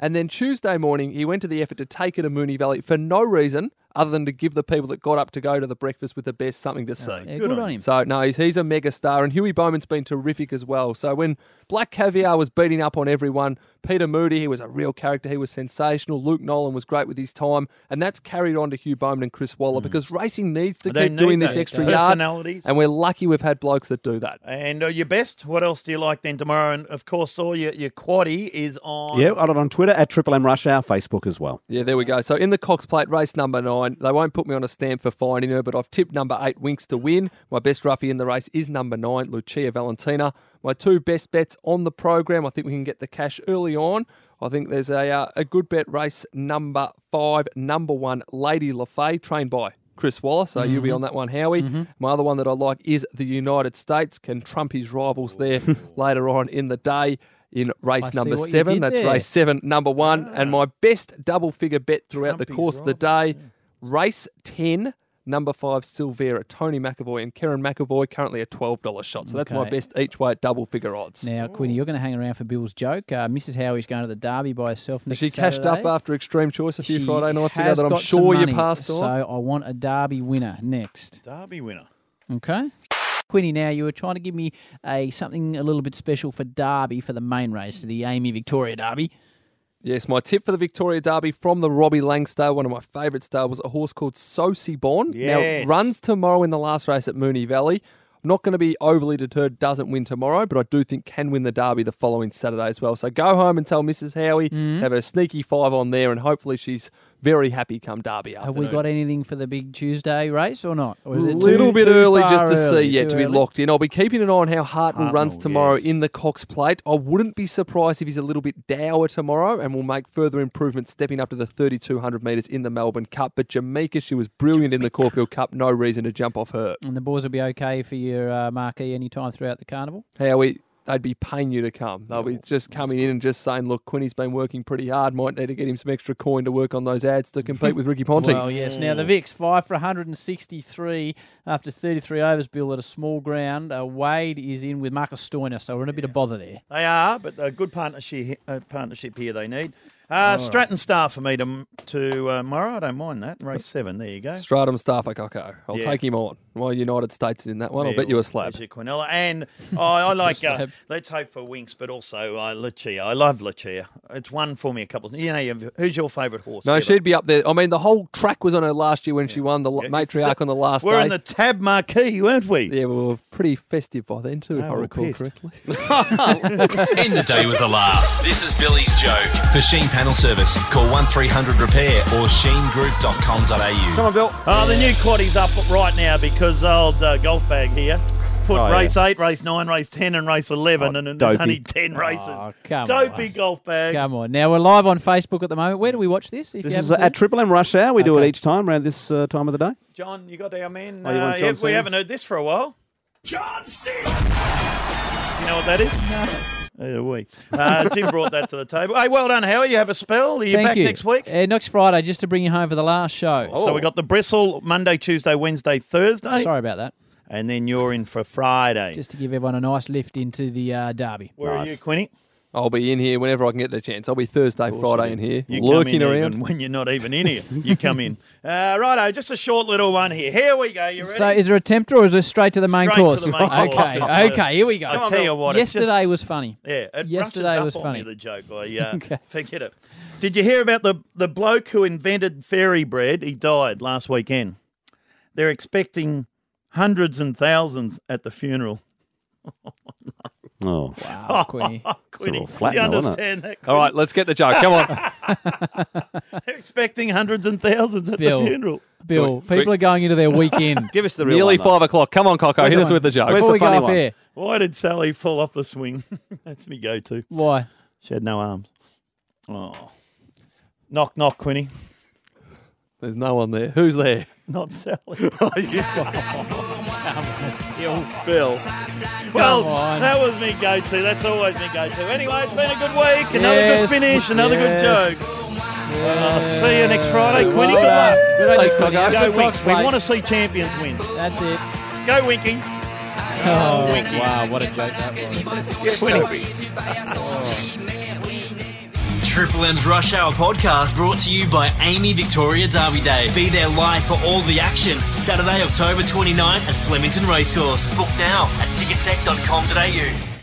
And then Tuesday morning, he went to the effort to take her to Moonee Valley for no reason other than to give the people that got up to go to the breakfast with the best something to see. Yeah, good, good on him. So, no, he's, he's a mega star, and Huey Bowman's been terrific as well. So when Black Caviar was beating up on everyone, Peter Moody, he was a real character. He was sensational. Luke Nolan was great with his time, and that's carried on to Hugh Bowman and Chris Waller because racing needs to They keep need doing this those extra yard, personalities. and we're lucky we've had blokes that do that. And uh, your best, what else do you like then tomorrow? And, of course, all your, your quaddie is on... Yeah, got it on Twitter, at Triple M Rush Hour, Facebook as well. Yeah, there we go. So in the Cox Plate, race number nine, they won't put me on a stamp for finding her, but I've tipped number eight, Winks, to win. My best roughie in the race is number nine, Lucia Valentina. My two best bets on the program, I think we can get the cash early on. I think there's a uh, a good bet race number five, number one, Lady LaFay, trained by Chris Waller. So Mm-hmm. you'll be on that one, Howie. Mhm. My other one that I like is the United States. Can trump his rivals there later on in the day in race I see number what you seven. did That's there. race seven, number one. And my best double figure bet throughout the Trump his course of the day, race ten, number five, Silvera, Tony McAvoy and Karen McAvoy, currently a twelve dollars shot. So that's my Okay. best each way at double figure odds. Now, Quinny, you're going to hang around for Bill's joke. Uh, Missus Howie's going to the Derby by herself next She cashed Saturday. up after Extreme Choice a few She Friday nights ago has that I'm got some sure you money, passed So on. I want a Derby winner next. Derby winner. Okay. Quinny, now you were trying to give me a something a little bit special for Derby for the main race, the Amy Victoria Derby. Yes, my tip for the Victoria Derby from the Robbie Lang stable, one of my favourite stables, a horse called Sosi Bond. Yes. Now, runs tomorrow in the last race at Moonee Valley. I'm not going to be overly deterred, doesn't win tomorrow, but I do think can win the Derby the following Saturday as well. So go home and tell Missus Howie, Mm. have a sneaky five on there, and hopefully she's very happy come Derby Have afternoon. we got anything for the big Tuesday race or not? Or is A it little too- bit too early far just to early? see yet Too to be early? locked in. I'll be keeping an eye on how Hartnell Hartnell, runs tomorrow yes. in the Cox Plate. I wouldn't be surprised if he's a little bit dour tomorrow and will make further improvements stepping up to the thirty-two hundred metres in the Melbourne Cup. But Jamaica, she was brilliant in the Caulfield Cup. No reason to jump off her. And the boys will be okay for your uh, marquee any time throughout the carnival? How we... They'd be paying you to come. They'll be just coming in and just saying, look, Quinny's been working pretty hard. Might need to get him some extra coin to work on those ads to compete with Ricky Ponting. Well, yes. Now, the Vicks, five for one hundred sixty-three after thirty-three overs, Bill, at a small ground. Uh, Wade is in with Marcus Stoiner, so we're in a bit of bother there. They are, but a good partnership, uh, partnership here they need. Uh, Stratton Star for me to, to uh, tomorrow. I don't mind that. Race seven, there you go. Stratum Starfer Coco. I'll Yeah. take him on. Well, United States is in that one. I'll Yeah, bet you a well, slab. there's your Quinella. And oh, I like, uh, Slab. let's hope for Winks, but also uh, Lucia. I love Lucia. It's won for me a couple of, you know, you've- who's your favourite horse? No, ever? she'd be up there. I mean, the whole track was on her last year when she won the Yeah. matriarch on the last We're day. in the Tab Marquee, weren't we? Yeah, we were pretty festive by then too, if Oh, I we're recall pissed. correctly. End the day with a laugh. This is Billy's Joke. For Sheen Panel Service, call one three hundred repair or sheen group dot com dot a u. Come on, Bill. Oh, the new quaddie's up right now because old uh, golf bag here put Oh, yeah. race eight, race nine, race ten, and race eleven, Oh, and there's dopey. only ten races. Oh, come Dopey on. golf bag. Come on. Now, we're live on Facebook at the moment. Where do we watch this? If This you is haven't at Triple M Rush Hour. We do it Okay. each time around this uh, time of the day. John, you got our man. Oh, you want uh, John yeah, we Cena? haven't heard this for a while. John Cena! You know what that is? No. Yeah, we. Uh, Jim brought that to the table. Hey, well done, Howie. You have a spell. Are you Thank back you. next week? Uh, next Friday, just to bring you home for the last show. So we got the Bristle Monday, Tuesday, Wednesday, Thursday. Sorry about that. And then you're in for Friday. Just to give everyone a nice lift into the uh, derby. Where are you, Quinny? I'll be in here whenever I can get the chance. I'll be Thursday, Friday in here, You lurking come in around. even when you're not even in here. You come in. Uh, righto, just a short little one here. Here we go. You ready? So is there a tempter or is it straight to the main Straight to course? the main course, okay, 'cause, uh, okay, here we go. I tell you what, it Yesterday just- was funny. Yeah, it Yesterday rushes up was on funny. me, the joke. I, uh, Okay. Forget it. Did you hear about the, the bloke who invented fairy bread? He died last weekend. They're expecting hundreds and thousands at the funeral. Oh, wow, Quinny. Quinny, It's a little flat do you now, isn't it? understand that? All right, let's get the joke. Come on. They're expecting hundreds and thousands at Bill, the funeral. Bill, Quick, quick. people are going into their weekend. Give us the real Nearly one, though. five o'clock. Come on, Coco. Where's Hit the us one? with the joke. Where's Before the we go funny off one? air, Why did Sally fall off the swing? That's me go-to. why? She had no arms. Oh. Knock, knock, Quinny. There's no one there. Who's there? Not Sally. Bill. Bill. Well, Come on. that was me go-to. That's always me go-to. Anyway, it's been a good week. Another Yes, good finish. Another yes. good joke. I'll see you next Friday, Well Quinny. done. Good on you, Thanks, Quinny. Coco. Have a Go good Winks. Cox We plate. want to see champions win. That's it. Go Winky. Oh, Winky. wow, what a joke that was. Yes, Quinny. Toby. Triple M's Rush Hour podcast brought to you by Amy Victoria Derby Day. Be there live for all the action. Saturday, October twenty-ninth at Flemington Racecourse. Book now at tickettech dot com dot a u.